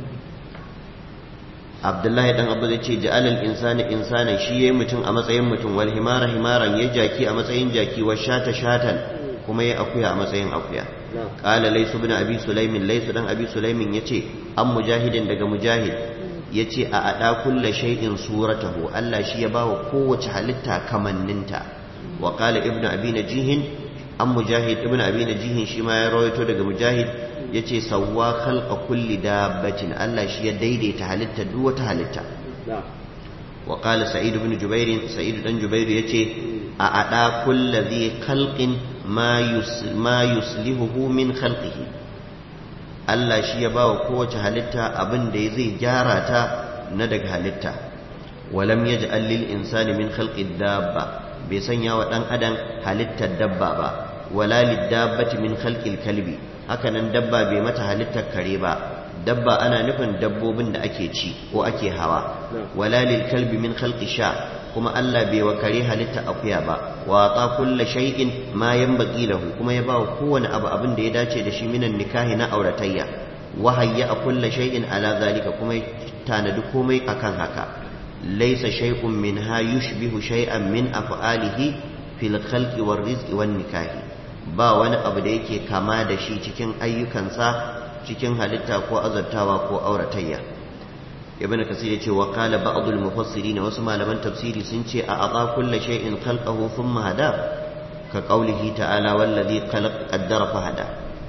عبد الله بن أبو ذي جعل الإنسان إنسانا شيء متن أمسين متن والهمار همارا يجاكي أمسين جاكي والشاة شاتا كما يأكويا أمسين أكويا قال ليس بن أبي سليم ليس بن أبي سليم يتي أم مجاهد دق مجاهد يتي أأدا كل شيء صورته ألا شيء باو قوة حلتها كمن ننتا وقال ابن أبي نجيه an mujahid ibn abi najihin shi ma ya rawaito daga mujahid yace sawwa khalqa kulli dabbatin Allah shi ya daidaita halitta duk wata halitta wa qala sa'id ibn jubair sa'id dan jubair yace a ada kulli khalqin ma yus ma yuslihuhu min khalqihi Allah shi ya bawa kowace halitta abin da zai gyara ta na daga halitta walam yaj'al lil insani min khalqi dabba bai sanya wa ɗan adam halittar dabba ba wala lidabbati min khalqil kalbi hakanan dabba bai mata halittar kare ba dabba ana nufin dabbobin da ake ci ko ake hawa wala lil kalbi min khalqi sha kuma Allah bai wa kare halitta akuya ba wa ta kullu shay'in ma yanbaghi lahu kuma ya ba kowane abu abin da ya dace da shi minan nikahi na auratayya wa hayya kullu shay'in ala zalika kuma tanadi komai akan haka ليس شيء منها يشبه شيئا من أفعاله في الخلق والرزق والنكاح ba wani abu da yake kama da shi cikin ayyukansa cikin halitta ko azartawa ko auratayya ibn kasir yace wa qala ba'd al mufassirin wasu malaman tafsiri sun ce a ata kullu shay'in khalqahu thumma hada ka qawlihi ta'ala wallazi khalaqa qaddara fa hada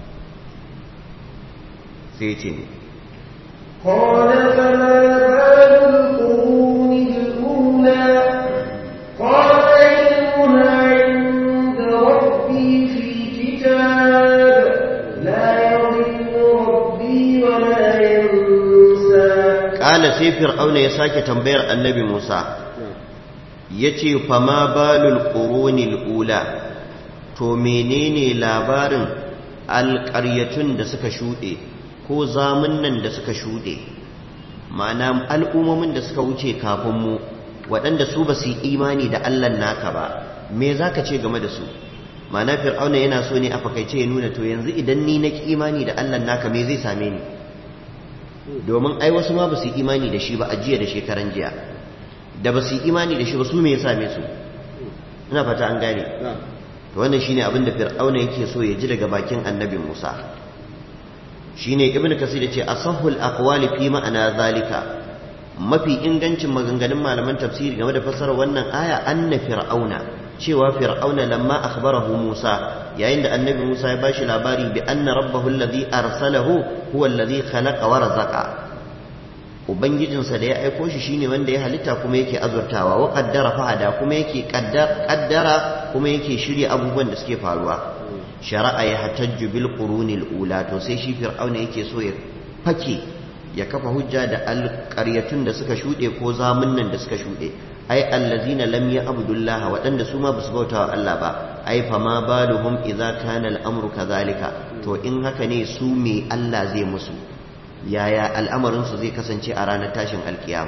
sai ce qala fama balul quruni al-ula qala ilmuha 'inda rabbi fi kitab la yadhillu rabbi wa la yansa qala sai fir'auna ya sake tambayar annabi Musa yace fama balul quruni al-ula to menene labarin alƙaryatun da suka shuɗe ko zamunnan da suka shuɗe ma'ana al'ummomin da suka wuce kafin mu waɗanda su ba su yi imani da Allah naka ba me za ka ce game da su ma'ana fir'auna yana so ne a fakaice ya nuna to yanzu idan ni na ki imani da Allah naka me zai same ni domin ai wasu ma ba su yi imani da shi ba a jiya da shekaran jiya da ba su yi imani da shi ba su me ya same su ina fata an gane to wannan shine abin da fir'auna yake so ya ji daga bakin annabi Musa shine ibnu kasir yace asahhul aqwali fi ma'ana zalika mafi ingancin maganganun malaman tafsiri game da fassarar wannan aya anna fir'auna cewa fir'auna lamma akhbarahu Musa yayin da annabi Musa ya bashi labari bi anna rabbahu alladhi arsalahu huwa alladhi khalaqa wa razaqa ubangijinsa da ya aiko shi shine wanda ya halitta kuma yake azurtawa wa qaddara fa'ada kuma yake qaddara kuma yake shirya abubuwan da suke faruwa shara'a ya hatajju bil qurunil ula to sai shi fir'auna yake so ya fake ya kafa hujja da alƙaryatun da suka shuɗe ko zamunnan da suka shuɗe ai allazina lam ya'budullaha waɗanda su ma basu bauta wa Allah ba ai fa ma baluhum idza kana al-amru kadhalika to in haka ne su me Allah zai musu yaya al'amarin su zai kasance a ranar tashin alkiyama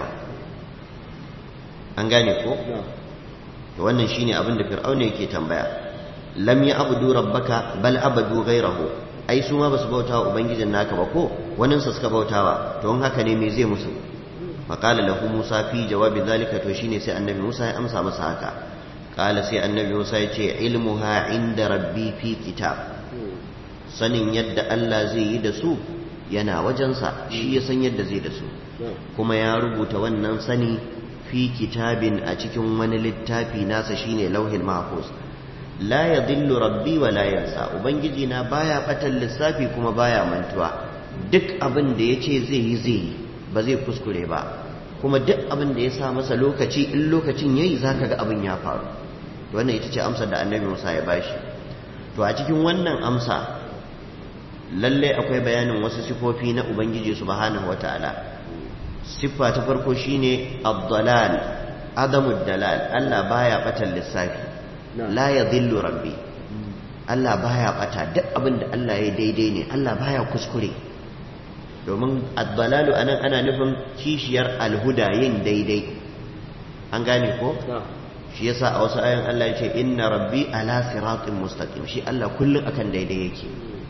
an gane ko to wannan shine abin da fir'auna yake tambaya lam ya'budu rabbaka bal abadu ghayrahu ai su ma basu bautawa ubangijin naka ba ko wannan su suka bautawa to in haka ne me zai musu faqala lahu musa fi jawabi zalika to shine sai annabi musa ya amsa masa haka qala sai annabi musa ya ce ilmuha inda rabbi fi kitab sanin yadda Allah zai yi da su yana wajensa shi ya san yadda zai da su kuma ya rubuta wannan sani fi kitabin a cikin wani littafi nasa shine lauhil mahfuz la yadhillu rabbi wa la yansa ubangiji na baya fatan lissafi kuma baya mantuwa duk abin da yace zai yi zai yi ba zai kuskure ba kuma duk abin da ya sa masa lokaci in lokacin yayi zaka ga abin ya faru to wannan ita ce amsar da annabi Musa ya bashi to a cikin wannan amsa lalle akwai bayanin wasu sifofi na ubangiji subhanahu wataala siffa ta farko shine ad-dalal adamud dalal Allah baya batan lissafi la yadhillu rabbi Allah baya bata duk abin da Allah ya daidai ne Allah baya kuskure domin ad-dalalu anan ana nufin kishiyar alhuda yin daidai an gane ko shi yasa a wasu ayan Allah ya ce inna rabbi ala siratin mustaqim shi Allah kullun akan daidai yake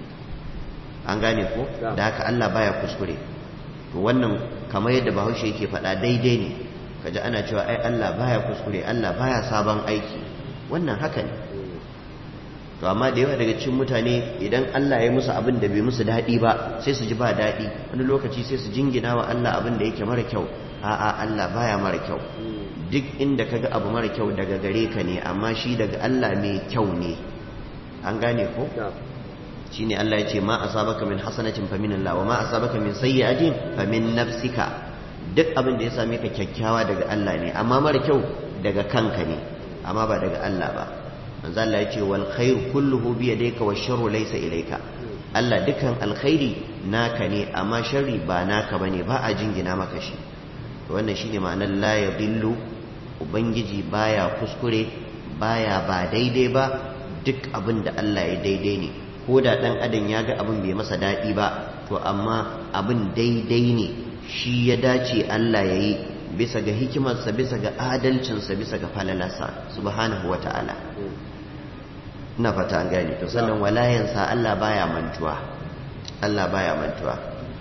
an gane ko da haka Allah baya kuskure to wannan kamar yadda Bahaushe yake faɗa daidai ne kaji ana cewa ai Allah baya kuskure Allah baya sabon aiki wannan haka ne to amma da yawa daga cikin mutane idan Allah ya musu abin da bai musu daɗi ba sai su ji ba daɗi wani lokaci sai su jingina wa Allah abin da yake mara kyau a'a Allah baya mara kyau duk inda kaga abu mara kyau daga gare ka ne amma shi daga Allah mai kyau ne an gane ko shine Allah ya ce ma asabaka min hasanatin fa min Allah wa ma asabaka min sayyi'atin fa min nafsika duk abin da ya same ka kyakkyawa daga Allah ne amma mara kyau daga kanka ne amma ba daga Allah ba manzo Allah ya ce wal khairu kulluhu bi yadayka wash sharru laysa ilayka Allah dukan alkhairi naka ne amma sharri ba naka bane ba a jingina maka shi wannan shine ma'anar la yadillu ubangiji baya kuskure baya ba daidai ba duk abin da Allah ya daidai ne ko da dan adam ya ga abin bai masa daɗi ba to amma abin daidai ne shi ya dace Allah ya yi bisa ga hikimarsa bisa ga adalcinsa bisa ga falalarsa subhanahu wa ta'ala ina fata an gane to sannan walayansa Allah baya mantuwa Allah baya mantuwa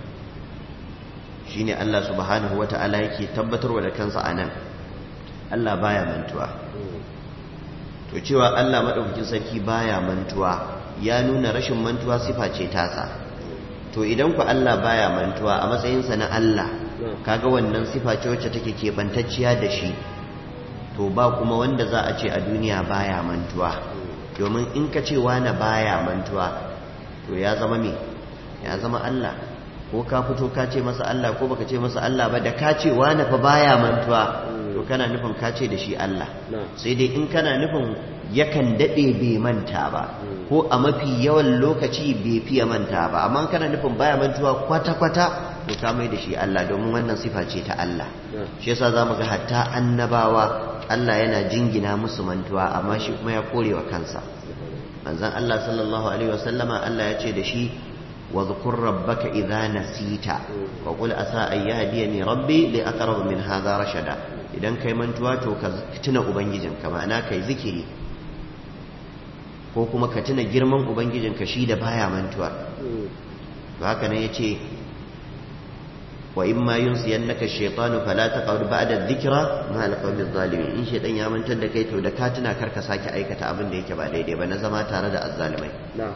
shine Allah subhanahu wa ta'ala yake tabbatarwa da kansa anan Allah baya mantuwa to cewa Allah madaukakin sarki baya mantuwa ya nuna rashin mantuwa sifa ce tasa to idan ku Allah baya mantuwa a matsayinsa na Allah kaga wannan sifa ce wacce take keɓantacciya da shi to ba kuma wanda za a ce a duniya baya mantuwa domin in ka ce wani baya mantuwa to ya zama me ya zama Allah ko ka fito ka ce masa Allah ko baka ce masa Allah ba da ka ce wani fa baya mantuwa to kana nufin ka ce da shi Allah sai dai in kana nufin yakan daɗe bai manta ba ko a mafi yawan lokaci bai fiye manta ba amma kana nufin baya mantuwa kwata-kwata to ka mai da shi Allah domin wannan sifa ce ta Allah shi yasa zamu ga hatta annabawa Allah yana jingina musu mantuwa amma shi kuma ya kore wa kansa manzon Allah sallallahu alaihi wasallama Allah ya ce da shi wa dhkur rabbaka idha nasita wa qul asa an yahdiyani rabbi li aqrab min hadha rashada idan kai mantuwa to ka tuna ubangijinka ma'ana kai zikiri ko kuma ka tuna girman ubangijinka shi da baya mantuwa to haka ne yace wa imma yunsiyannaka ash-shaytanu fala taqud ba'da adh-dhikra ma al-qawmi adh-dhalimin in shaytan ya mantar da kai to da ka tuna karka sake aikata abin da yake ba daidai ba na zama tare da azzalimai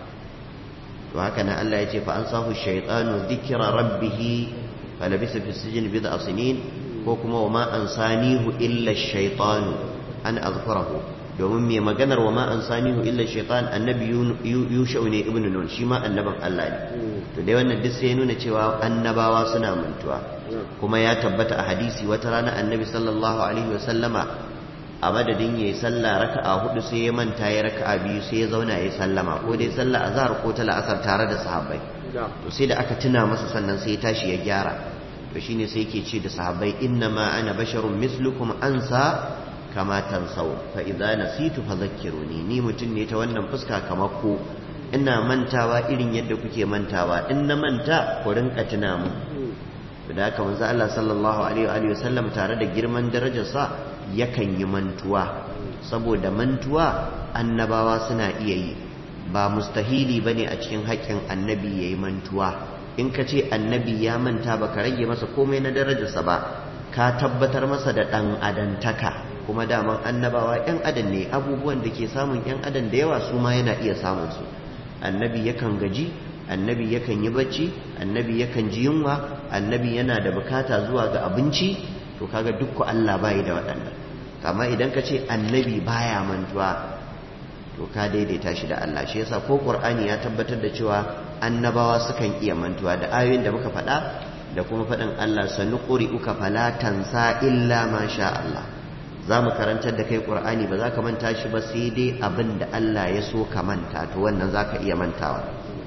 to haka nan Allah yace fa ansahu ash-shaytanu dhikra rabbih falabisa fi as-sijni bid'a sinin ko kuma wa ma ansanihu illa ash-shaytanu an azkurahu domin mai maganar wa ma ansanihu illa ash-shaytan annabi yusha ne ibnu nun shi ma annaban Allah ne to dai wannan duk sai ya nuna cewa annabawa suna mantuwa kuma ya tabbata a hadisi wata rana annabi sallallahu alaihi wasallama a madadin yayi sallah raka'a hudu sai ya manta ya raka'a biyu sai ya zauna yayi sallama ko dai sallah azhar ko ta la'asar tare da sahabbai to sai da aka tuna masa sannan sai ya tashi ya gyara to shine sai yake ce da sahabbai inna ma ana basharun mislukum ansa kama tansau fa idza nasitu fadhakkiruni ni mutun ne ta wannan fuska kamar ku ina mantawa irin yadda kuke mantawa in na manta ku rinka tuna mu da haka manzo Allah sallallahu alaihi wa sallam tare da girman darajarsa yakan yi mantuwa saboda mantuwa annabawa suna iya yi ba mustahili bane a cikin haƙƙin annabi yayi mantuwa in ka ce annabi ya manta baka rage masa komai na darajarsa ba ka tabbatar masa da ɗan adantaka kuma daman annabawa ‘yan adam ne abubuwan da ke samun ‘yan adam da yawa su ma yana iya samun su annabi yakan gaji annabi yakan yi bacci annabi yakan ji yunwa annabi yana da bukata zuwa ga abinci to kaga dukku Allah bayi da waɗannan amma idan ka ce annabi baya mantuwa to ka daidaita shi da Allah shi yasa ko Qur'ani ya tabbatar da cewa annabawa sukan iya mantuwa da ayoyin da muka faɗa da kuma faɗin Allah sanuqri'uka fala tansa illa ma sha Allah za mu karantar da kai ƙur'ani ba za ka manta shi ba sai dai abin da Allah ya so ka manta to wannan za ka iya mantawa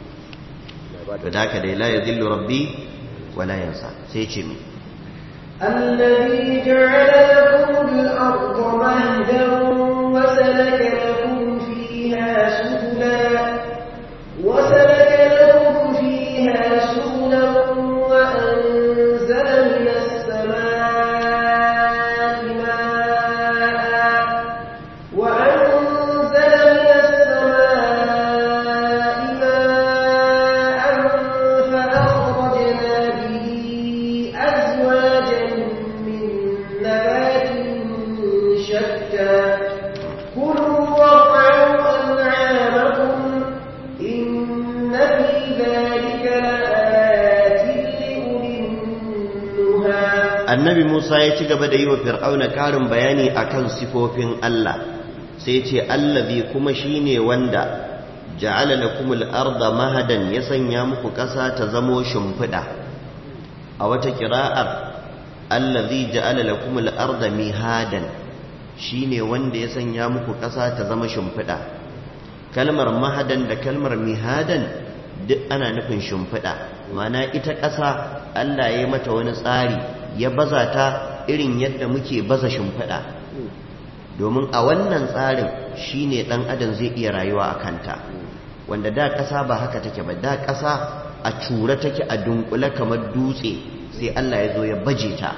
to da ka dai la ya zillu rabbi wa la yansa sai ce mi الذي جعل لكم الأرض مهدا وسلك لكم فيها سبلا وسلك لكم فيها سبلا وأنزل من annabi Musa ya ci gaba da yi wa fir'auna karin bayani akan sifofin Allah sai ce allazi kuma shine wanda ja'ala lakumul arda mahadan ya sanya muku ƙasa ta zamo shimfiɗa a wata kira'ar allazi ja'ala lakumul arda mihadan shine wanda ya sanya muku ƙasa ta zama shimfiɗa kalmar mahadan da kalmar mihadan duk ana nufin shimfiɗa ma'ana ita ƙasa Allah ya yi mata wani tsari ya baza ta irin yadda muke baza shimfiɗa domin a wannan tsarin shine ɗan adam zai iya rayuwa a kanta wanda da ƙasa ba haka take ba da ƙasa a cura take a dunkule kamar dutse sai Allah ya zo ya baje ta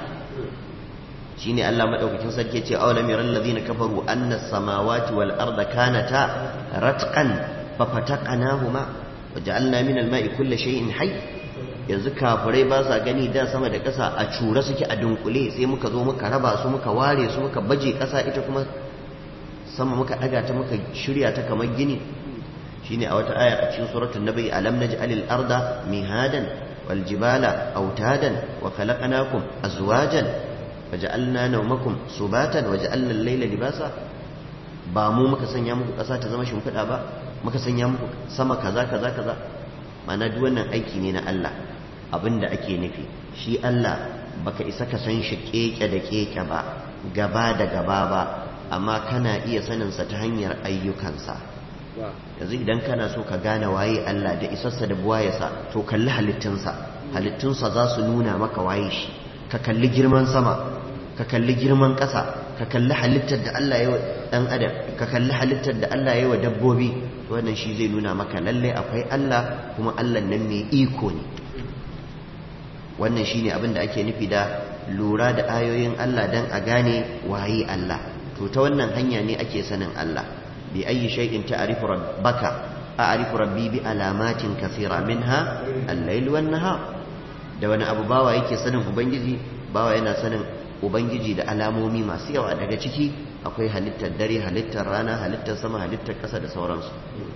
shine Allah madaukakin sarki ce awalam yaral ladina kafaru anna samawati wal arda kanata ratqan fafataqnahuma waja'alna min al-ma'i kulli shay'in hayy yanzu kafirai ba sa gani da sama da ƙasa a cura suke a dunkule sai muka zo muka raba su muka ware su muka baje ƙasa ita kuma sama muka daga ta muka shirya ta kamar gini shine a wata aya a cikin suratul nabi alam naj'alil arda mihadan wal jibala autadan wa khalaqnakum azwajan waja'alna nawmakum subatan waja'alna al-layla libasa ba mu muka sanya muku ƙasa ta zama shimfiɗa ba muka sanya muku sama kaza kaza kaza ma'ana duk wannan aiki ne na Allah abinda ake nufi shi Allah baka isa ka san shi keke da keke ba gaba da gaba ba amma kana iya sanin sa ta hanyar ayyukansa yanzu idan kana so ka gane waye Allah da isarsa da buwayarsa to kalli halittunsa halittunsa za su nuna maka waye shi ka kalli girman sama ka kalli girman ƙasa ka kalli halittar da Allah ya wa ɗan adam ka kalli halittar da Allah ya wa dabbobi wannan shi zai nuna maka lalle akwai Allah kuma Allah nan mai iko ne. wannan shine abin da ake nufi da lura da ayoyin Allah dan a gane waye Allah. to ta wannan hanya ne ake sanin Allah. bi ayi shay'in ta'rifu rabbaka a'rifu rabbi bi alamatin kathira minha al-layl wan nahar. da wani abu bawa yake sanin ubangiji, bawa yana sanin ubangiji da alamomi masu yawa, daga ciki akwai halittar dare, halittar rana, halittar sama, halittar ƙasa da sauransu.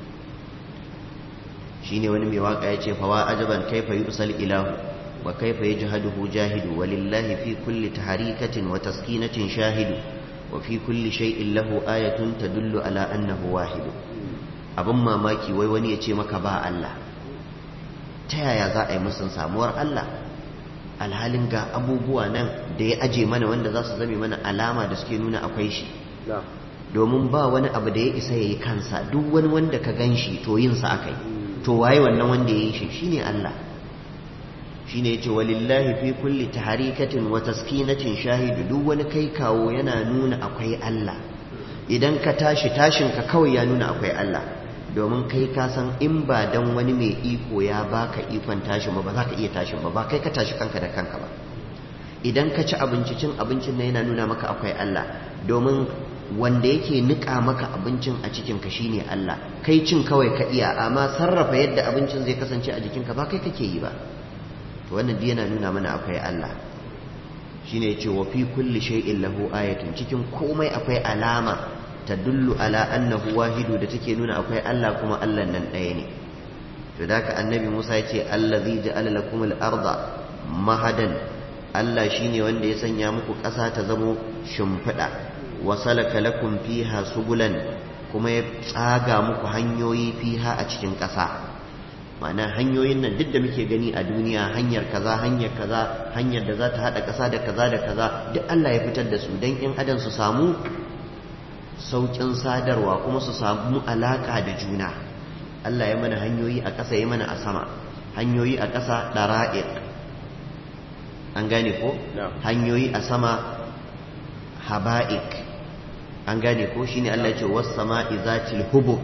shine wani mai waka yace fa wa ajaban kaifa yusal ilahu wa kaifa yajhaduhu jahidu walillahi fi kulli taharikatin wa taskinatin shahidu wa fi kulli shay'in lahu ayatun tadullu ala annahu wahid. abin mamaki wai wani yace maka ba Allah, ta yaya za a yi musun samuwar Allah alhalin ga abubuwa nan da ya aje mana wanda za su zame mana alama da suke nuna akwai shi. domin ba wani abu da ya isa ya yi kansa, duk wani wanda ka gan shi to yinsa akai. to waye wannan wanda ya yi shi? shine Allah. shine yace walillahi fi kulli taharikatin wa taskinatin shahidu, duk wani kai kawo yana nuna akwai Allah. idan ka tashi tashin ka kawai ya nuna akwai Allah, domin kai ka san in ba dan wani mai iko ya baka ikon tashin ba ba za ka iya tashin ba, ba kai ka tashi kanka da kanka ba. idan ka ci abinci, cin abincin nan yana nuna maka akwai Allah, domin wanda yake nika maka abincin a cikinka shine Allah. kai cin kawai ka iya, amma sarrafa yadda abincin zai kasance a jikinka ba kai kake yi ba. to wannan dai yana nuna mana akwai Allah. shine yace wa fi kulli shay'in lahu ayatun, cikin komai akwai alama tadullu ala annahu wahidu da take nuna akwai Allah kuma Allah nan ɗaya ne. to da ka annabi Musa yace allazi ja'ala lakum al-arda mahadan, Allah shine wanda ya sanya muku ƙasa ta zamo shimfiɗa, wa salaka lakum fiha subulan, kuma ya tsaga muku hanyoyi fiha a cikin ƙasa. ma'ana hanyoyin nan duk da muke gani a duniya, hanyar kaza hanyar kaza, hanyar da za ta haɗa ƙasa da kaza da kaza, duk Allah ya fitar da su don in adam su samu sauƙin sadarwa kuma su samu alaƙa da juna. Allah ya mana hanyoyi a ƙasa, ya mana a sama. hanyoyi a ƙasa ɗara'iq, an gane ko? hanyoyi a sama haba'ik, an gane ko? shine Allah ya ce was sama'i zatil hubuk,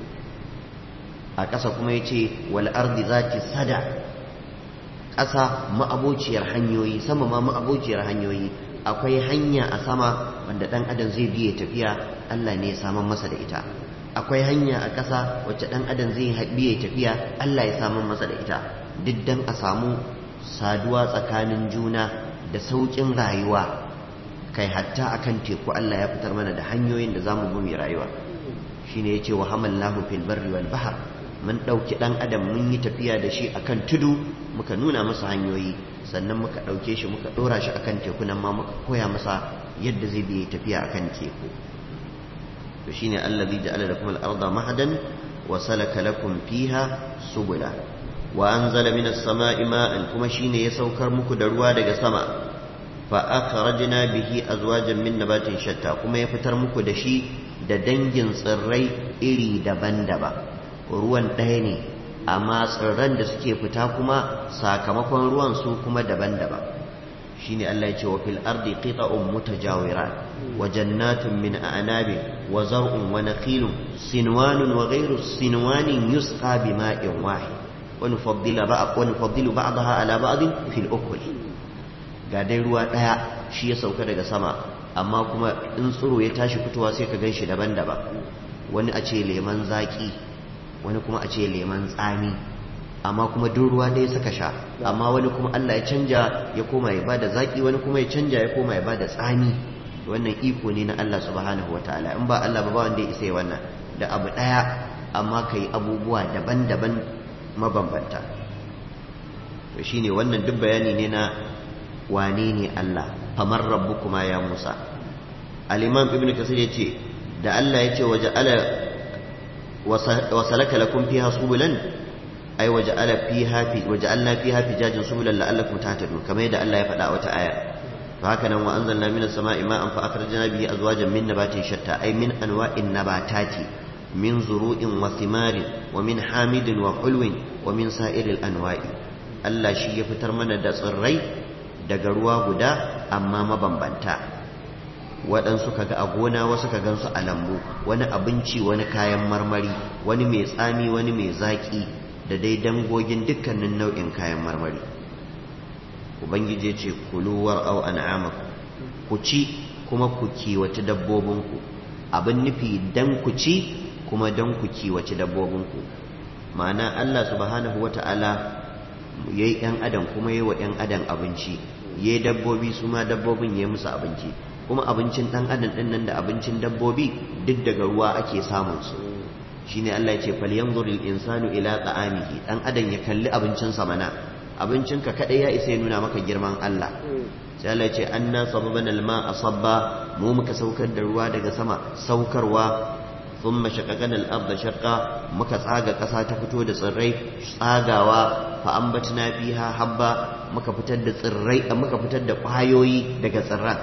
a ƙasa kuma ya ce wal ardi zati sada. ƙasa ma'abociyar hanyoyi, sama ma ma'abociyar hanyoyi. akwai hanya a sama wanda ɗan adam zai biye tafiya, Allah ne ya saman masa da ita. akwai hanya a ƙasa wacce ɗan adam zai biye tafiya, Allah ya saman masa da ita, duk dan a samu saduwa tsakanin juna da sauƙin rayuwa. kai hatta akan teku Allah ya fitar mana da hanyoyin da zamu bi mu rayuwa. shine yace wa hamallahu fil barri wal bahr, mun ɗauki ɗan adam mun yi tafiya da shi akan tudu, muka nuna masa hanyoyi, sannan muka ɗauke shi muka ɗora shi akan teku, nan ma muka koya masa yadda zai biye tafiya akan teku. to shine allazi ja'ala lakum al-arda mahadan wa salaka lakum fiha subula wa anzala minas sama'i ma'an, kuma shine ya saukar muku da ruwa daga sama. fa akhrajna bihi azwajan min nabatin shatta, kuma ya fitar muku da shi da dangin tsirrai iri daban-daban. ruwan ɗaya ne amma tsirran da suke fita kuma sakamakon ruwan su kuma daban-daban. shine Allah ya ce wa fil ardi qita'un mutajawirat wa jannatun min a'nabin wa zar'un wa nakhilun sinwanun wa ghayru sinwanin yusqa bima'in wahid wa nufaddilu ba'd wa nufaddilu ba'daha ala ba'din fil ukul. ga dai ruwa ɗaya shi ya sauka daga sama, amma kuma in tsiro ya tashi fitowa sai ka ganshi daban-daban. wani a ce leman zaki, wani kuma a ce leman tsami, amma kuma duk ruwa ɗaya suka sha. amma wani kuma Allah ya canja ya koma ya bada zaki, wani kuma ya canja ya koma ya bada tsami. wannan iko ne na Allah subhanahu wataala, in ba Allah ba ba wanda ya isa wannan da abu ɗaya amma kai abubuwa daban-daban mabambanta. to shine wannan duk bayani ne na wane ne Allah. famar rabbukuma ya Musa. al-imam ibn kasir yace da Allah yace waja'ala وسلك لكم فيها سبلا أي وجعل فيها في وجعلنا فيها فجاجا سبلا لعلكم تهتدون كما يدعى الله يفعل وتعالى. فهكذا وأنزلنا من السماء ماء فأخرجنا به أزواجا من نبات شتى أي من أنواع النباتات من زروع وثمار ومن حامد وحلو ومن سائر الأنواع. Allah shi ya fitar mana da tsirrai daga ruwa guda amma mabambanta. waɗansu kaga a gona wasu ka gansu a lambu, wani abinci wani kayan marmari, wani mai tsami wani mai zaƙi da dai dangogin dukkanin nau'in kayan marmari. Ubangiji ce kuluwar au an'amakum, ku ci kuma ku kiwaci dabbobinku, abin nufi dan ku ci kuma dan ku kiwaci dabbobinku. Ma'ana Allah subhanahu wata'ala yayi ɗan adam kuma yayi wa ɗan adam abinci, yayi dabbobi su ma dabbobin yayi musu abinci, kuma abincin ɗan adam ɗin nan da abincin dabbobi duk daga ruwa ake samun su. Shine Allah ya ce falyanzuril insanu ila ta'amihi, ɗan adam ya kalli abincinsa mana, abincinka kadai ya isa ya nuna maka girman Allah. Sai Allah ya ce anna sababana alma'a sabba, mu muka saukar da ruwa daga sama saukarwa, thumma shaqaqana al-ardha shaqqa, muka tsaga ƙasa ta fito da tsirrai tsagawa, fa ambatna fiha habba, muka fitar da tsirrai muka fitar da ƙwayoyi daga tsirran,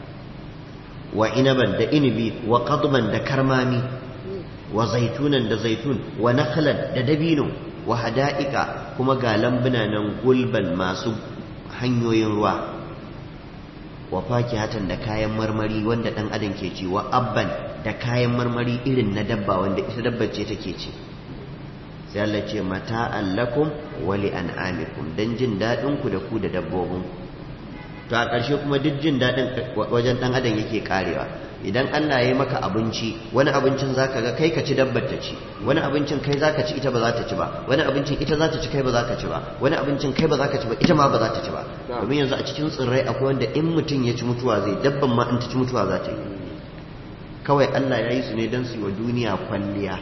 wa inaban da inibi, wa qadban da karmami, wa zaitunan da zaitun, wa nakhlan da dabino, wa hada'ika kuma ga lambuna nan gulban masu hanyoyin ruwa, wa fakihatan da kayan marmari wanda dan adam ke ci, wa abban da kayan marmari irin na dabba wanda ita dabbar ce take ci. Sai Allah ce mata'an lakum wa li an'amikum, dan jin dadin ku da ku da dabbobin ku. To a ƙarshe kuma duk jin dadin wajen dan adam yake karewa. Idan Allah ya yi maka abinci, wani abincin zaka ga kai ka ci dabbar ta ci, wani abincin kai zaka ci ita ba za ta ci ba, wani abincin ita za ta ci kai ba za ka ci ba, wani abincin kai ba za ka ci ba ita ma ba za ta ci ba. Domin yanzu a cikin tsirrai akwai wanda in mutum ya ci mutuwa zai, dabban ma in ta ci mutuwa za ta yi. Kawai Allah ya yi su ne don su yi wa duniya kwalliya.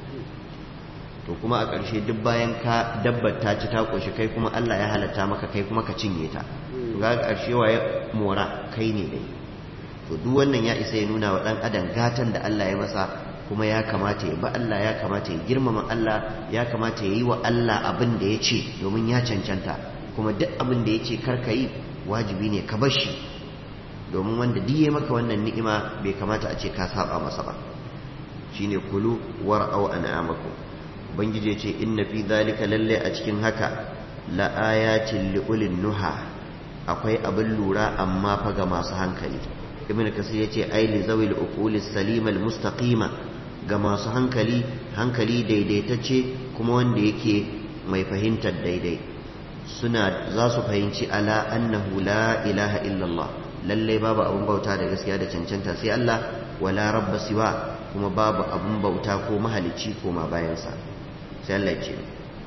To kuma a ƙarshe duk bayan ka dabbar ta ci ta ƙoshi, kai kuma Allah ya halatta maka kai kuma ka cinye ta. To ga ƙarshe wa ya mora kai ne dai. To duk wannan ya isa ya nuna wa ɗan adam gatan da Allah ya masa, kuma ya kamata ya ba Allah, ya kamata ya girmama Allah, ya kamata ya yi wa Allah abin da ya ce domin ya cancanta, kuma duk abin da ya ce karka yi wajibi ne ka bar shi, domin wanda duk ya maka wannan ni'ima bai kamata a ce ka saba masa ba. Shine kulu war'au an'amakum. Ubangiji ya ce inna fi zalika lalle a cikin haka la ayatin li ulil nuha, akwai abin lura amma fa ga masu hankali. Ibn Kasir yace ai li zawil uquli salima al mustaqima, ga masu hankali, hankali daidaitacce kuma wanda yake mai fahimtar daidai, suna za su fahimci ala annahu la ilaha illallah, lalle babu abun bauta da gaskiya da cancanta sai Allah, wala rabba siwa, kuma babu abun bauta ko mahalicci ko ma bayansa. Sai Allah ce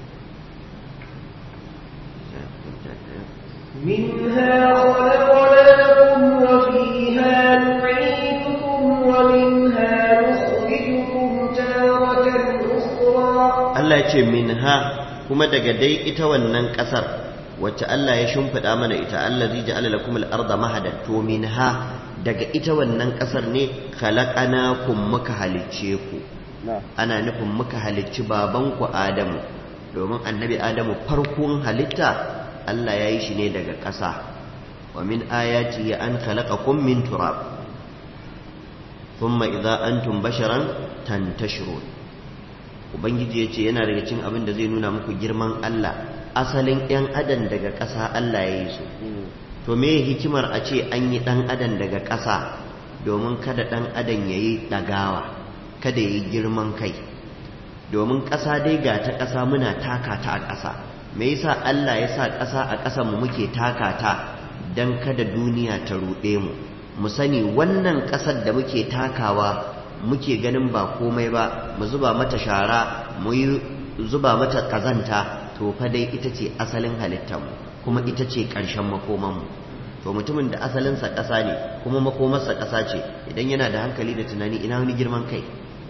منها خلقناكم وفيها نعيدكم ومنها نخرجكم تارة أخرى. Allah ce minha, kuma daga dai ita wannan ƙasar wacce Allah ya shimfiɗa mana ita, allazi ja'ala lakum al-ardha mahadan, to minha daga ita wannan ƙasar ne khalaqnakum muka halicce ku. Ana nufin muka halicci babanku Adamu, domin annabi Adamu farkon halitta Allah ya yi shi ne daga ƙasa. Wa min ayati ya an khalaqakum min turab thumma idza antum basharan tantashirun. Ubangiji yace yana daga cikin abin da zai nuna muku girman Allah, asalin ɗan adam daga ƙasa Allah ya yi su. To me hikimar a ce an yi ɗan adam daga ƙasa? Domin kada ɗan adam yayi ɗagawa, kada yayi girman kai. Domin ƙasa dai ga ta ƙasa muna taka ta a ƙasa. Me yasa Allah ya sa ƙasa a ƙasan mu muke taka ta? Dan kada duniya ta ruɗe mu. Mu sani wannan ƙasar da muke takawa muke ganin ba komai ba, mu zuba mata shara, mu yi zuba mata kazanta, to fa dai ita ce asalin halittar mu, kuma ita ce ƙarshen makoman mu. To mutumin da asalinsa ƙasa ne kuma makomarsa ƙasa ce, idan yana da hankali da tunani ina wani girman kai?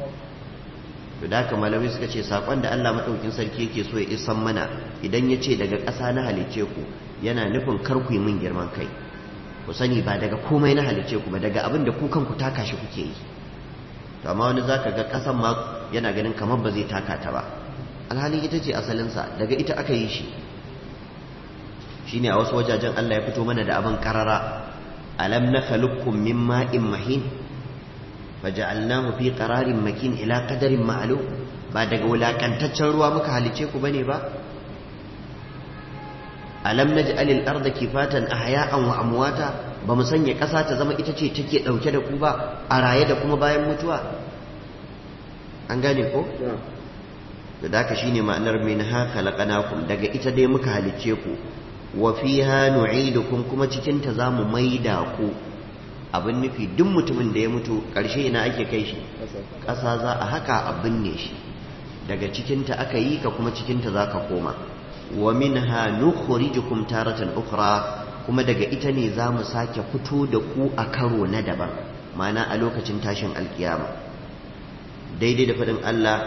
To da haka malamai suka ce sakon da Allah madaukin sarki yake so ya isan mana idan ya ce daga ƙasa na halice ku, yana nufin kar ku yi min girman kai. Ku sani ba daga komai na halice ku ba, daga abin da ku kanku taka shi kuke yi. To amma wani zaka ga ƙasan ma yana ganin kamar ba zai taka ta ba, alhalin ita ce asalinsa, daga ita aka yi shi. Shine a wasu wajajen Allah ya fito mana da abin karara, alam nakhluqukum min ma'in mahin faja'alnahu fi qararin makin ila qadarin ma'lum, ba daga wulakantaccen ruwa muka halice ku bane ba? Alam naj'alil arda kifatan ahya'an wa amwata, ba mu sanya ƙasa ta zama ita ce take ɗauke da ku ba a raye da kuma bayan mutuwa an gane ko? da daka shi ne ma'anar min haka laƙanakun daga ita dai muka halicce ku wa fi ha nu'idukum kuma cikinta za mu maida ku abin nufi duk mutumin da ya mutu ƙarshe ina ake kai shi ƙasa za a haka a binne shi daga cikinta aka yi ka kuma cikinta za ka koma wa min ha nukhrijukum taratan ukhra kuma daga ita ne za mu sake fito da ku a karo na daban ma'ana a lokacin tashin alkiyama daidai da faɗin Allah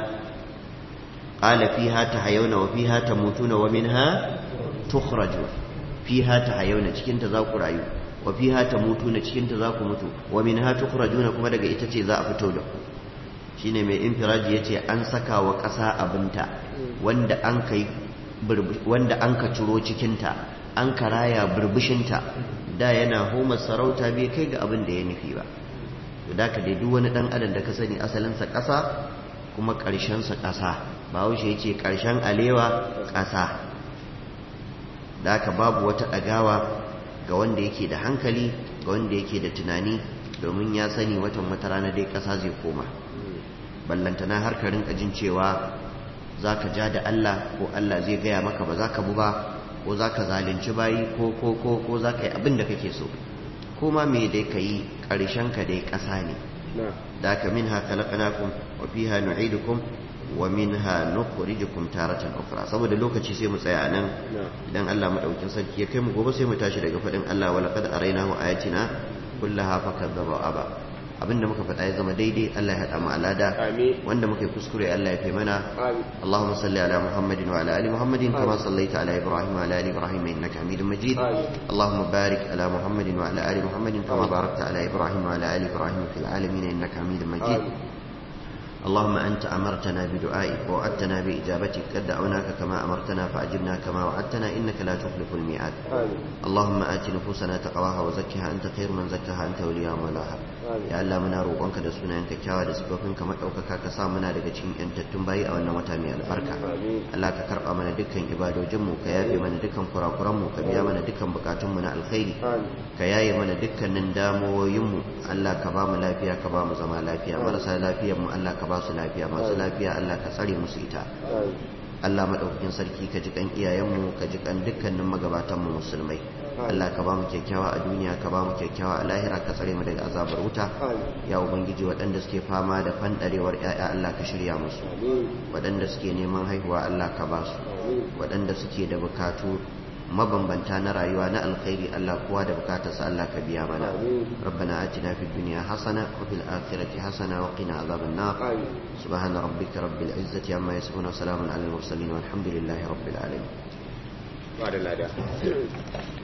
qala fiha tahayuna wa fiha tamutuna wa minha tukhraju fiha tahayuna cikin ta za ku rayu wa fiha tamutuna cikin ta za ku mutu wa minha tukhrajuna kuma daga ita ce za a fito da ku shine mai infiraji yace an saka wa ƙasa abinta wanda an kai wanda an ka ciro cikin ta an karaya burbushinta da yana homa sarauta bai kai ga abin da ya nufi ba to da ka dai duk wani dan adam da ka sani asalinsa ƙasa kuma ƙarshensa ƙasa ba wuce yake ƙarshen alewa ƙasa da ka babu wata ɗagawa ga wanda yake da hankali ga wanda yake da tunani domin ya sani watan wata rana dai ƙasa zai koma ballantana har ka rinka jin cewa za ka ja da Allah ko Allah zai gaya maka ba za ka bu ba ko za ka zalunci bayi ko ko ko ko za ka yi abin da kake so kuma me dai ka yi ƙarshen ka dai ƙasa ne da ka min haka laƙanakun wa fiha nu'idukum wa min ha nukhrijukum taratan ukhra saboda lokaci sai mu tsaya nan idan Allah madaukin sarki ya kai mu gobe sai mu tashi daga faɗin Allah wa laqad arainahu ayatina kullaha fakadzaba aba abinda muka faɗa ya zama daidai Allah ya haɗa mu alada wanda muka yi kuskure Allah ya fi mana Allahumma salli ala Muhammadin wa ala ali Muhammadin kama sallaita ala Ibrahim wa ala ali Ibrahim innaka Hamidum Majid Allahumma barik ala Muhammadin wa ala ali Muhammadin kama barakta ala Ibrahim wa ala ali Ibrahim fil alamin innaka Hamidum Majid اللهم أنت أمرتنا بدعائك ووعدتنا بإجابتك قد دعوناك كما أمرتنا فأجبنا كما وعدتنا إنك لا تخلف الميعاد اللهم آت نفوسنا تقواها وزكها أنت خير من زكاها أنت وليها مولاها يا الله منا روقنك da sunayenka kyawa da sifofinka madaukaka ka sa muna daga cikin yantattun bayi a wannan wata mai albarka Allah ka karba mana dukkan ibadojin mu ka yafe mana dukkan kurakuran mu ka biya mana dukkan bukatun mu na alkhairi ka yaye mana dukkanin damuwoyin mu Allah ka ba mu lafiya ka ba mu zama lafiya marasa lafiyar mu Allah ka ba su lafiya masu lafiya Allah ka tsare musu ita Allah madaukakin sarki ka ji kan iyayenmu ka ji kan dukkanin magabatan mu musulmai Allah ka ba mu kyakkyawa a duniya ka ba mu kyakkyawa a lahira ka tsare mu daga azabar wuta ya ubangiji waɗanda suke fama da fandarewar ƴaƴa Allah ka shirya musu waɗanda suke neman haihuwa Allah ka ba su waɗanda suke da bukatu mabambanta na rayuwa na alkhairi Allah kowa da bukatarsa Allah ka biya mana rabbana atina fid dunya hasana wa fil akhirati hasana wa qina adhaban nar subhana rabbika rabbil izzati amma yasifun wa salamun alal mursalin walhamdulillahi rabbil alamin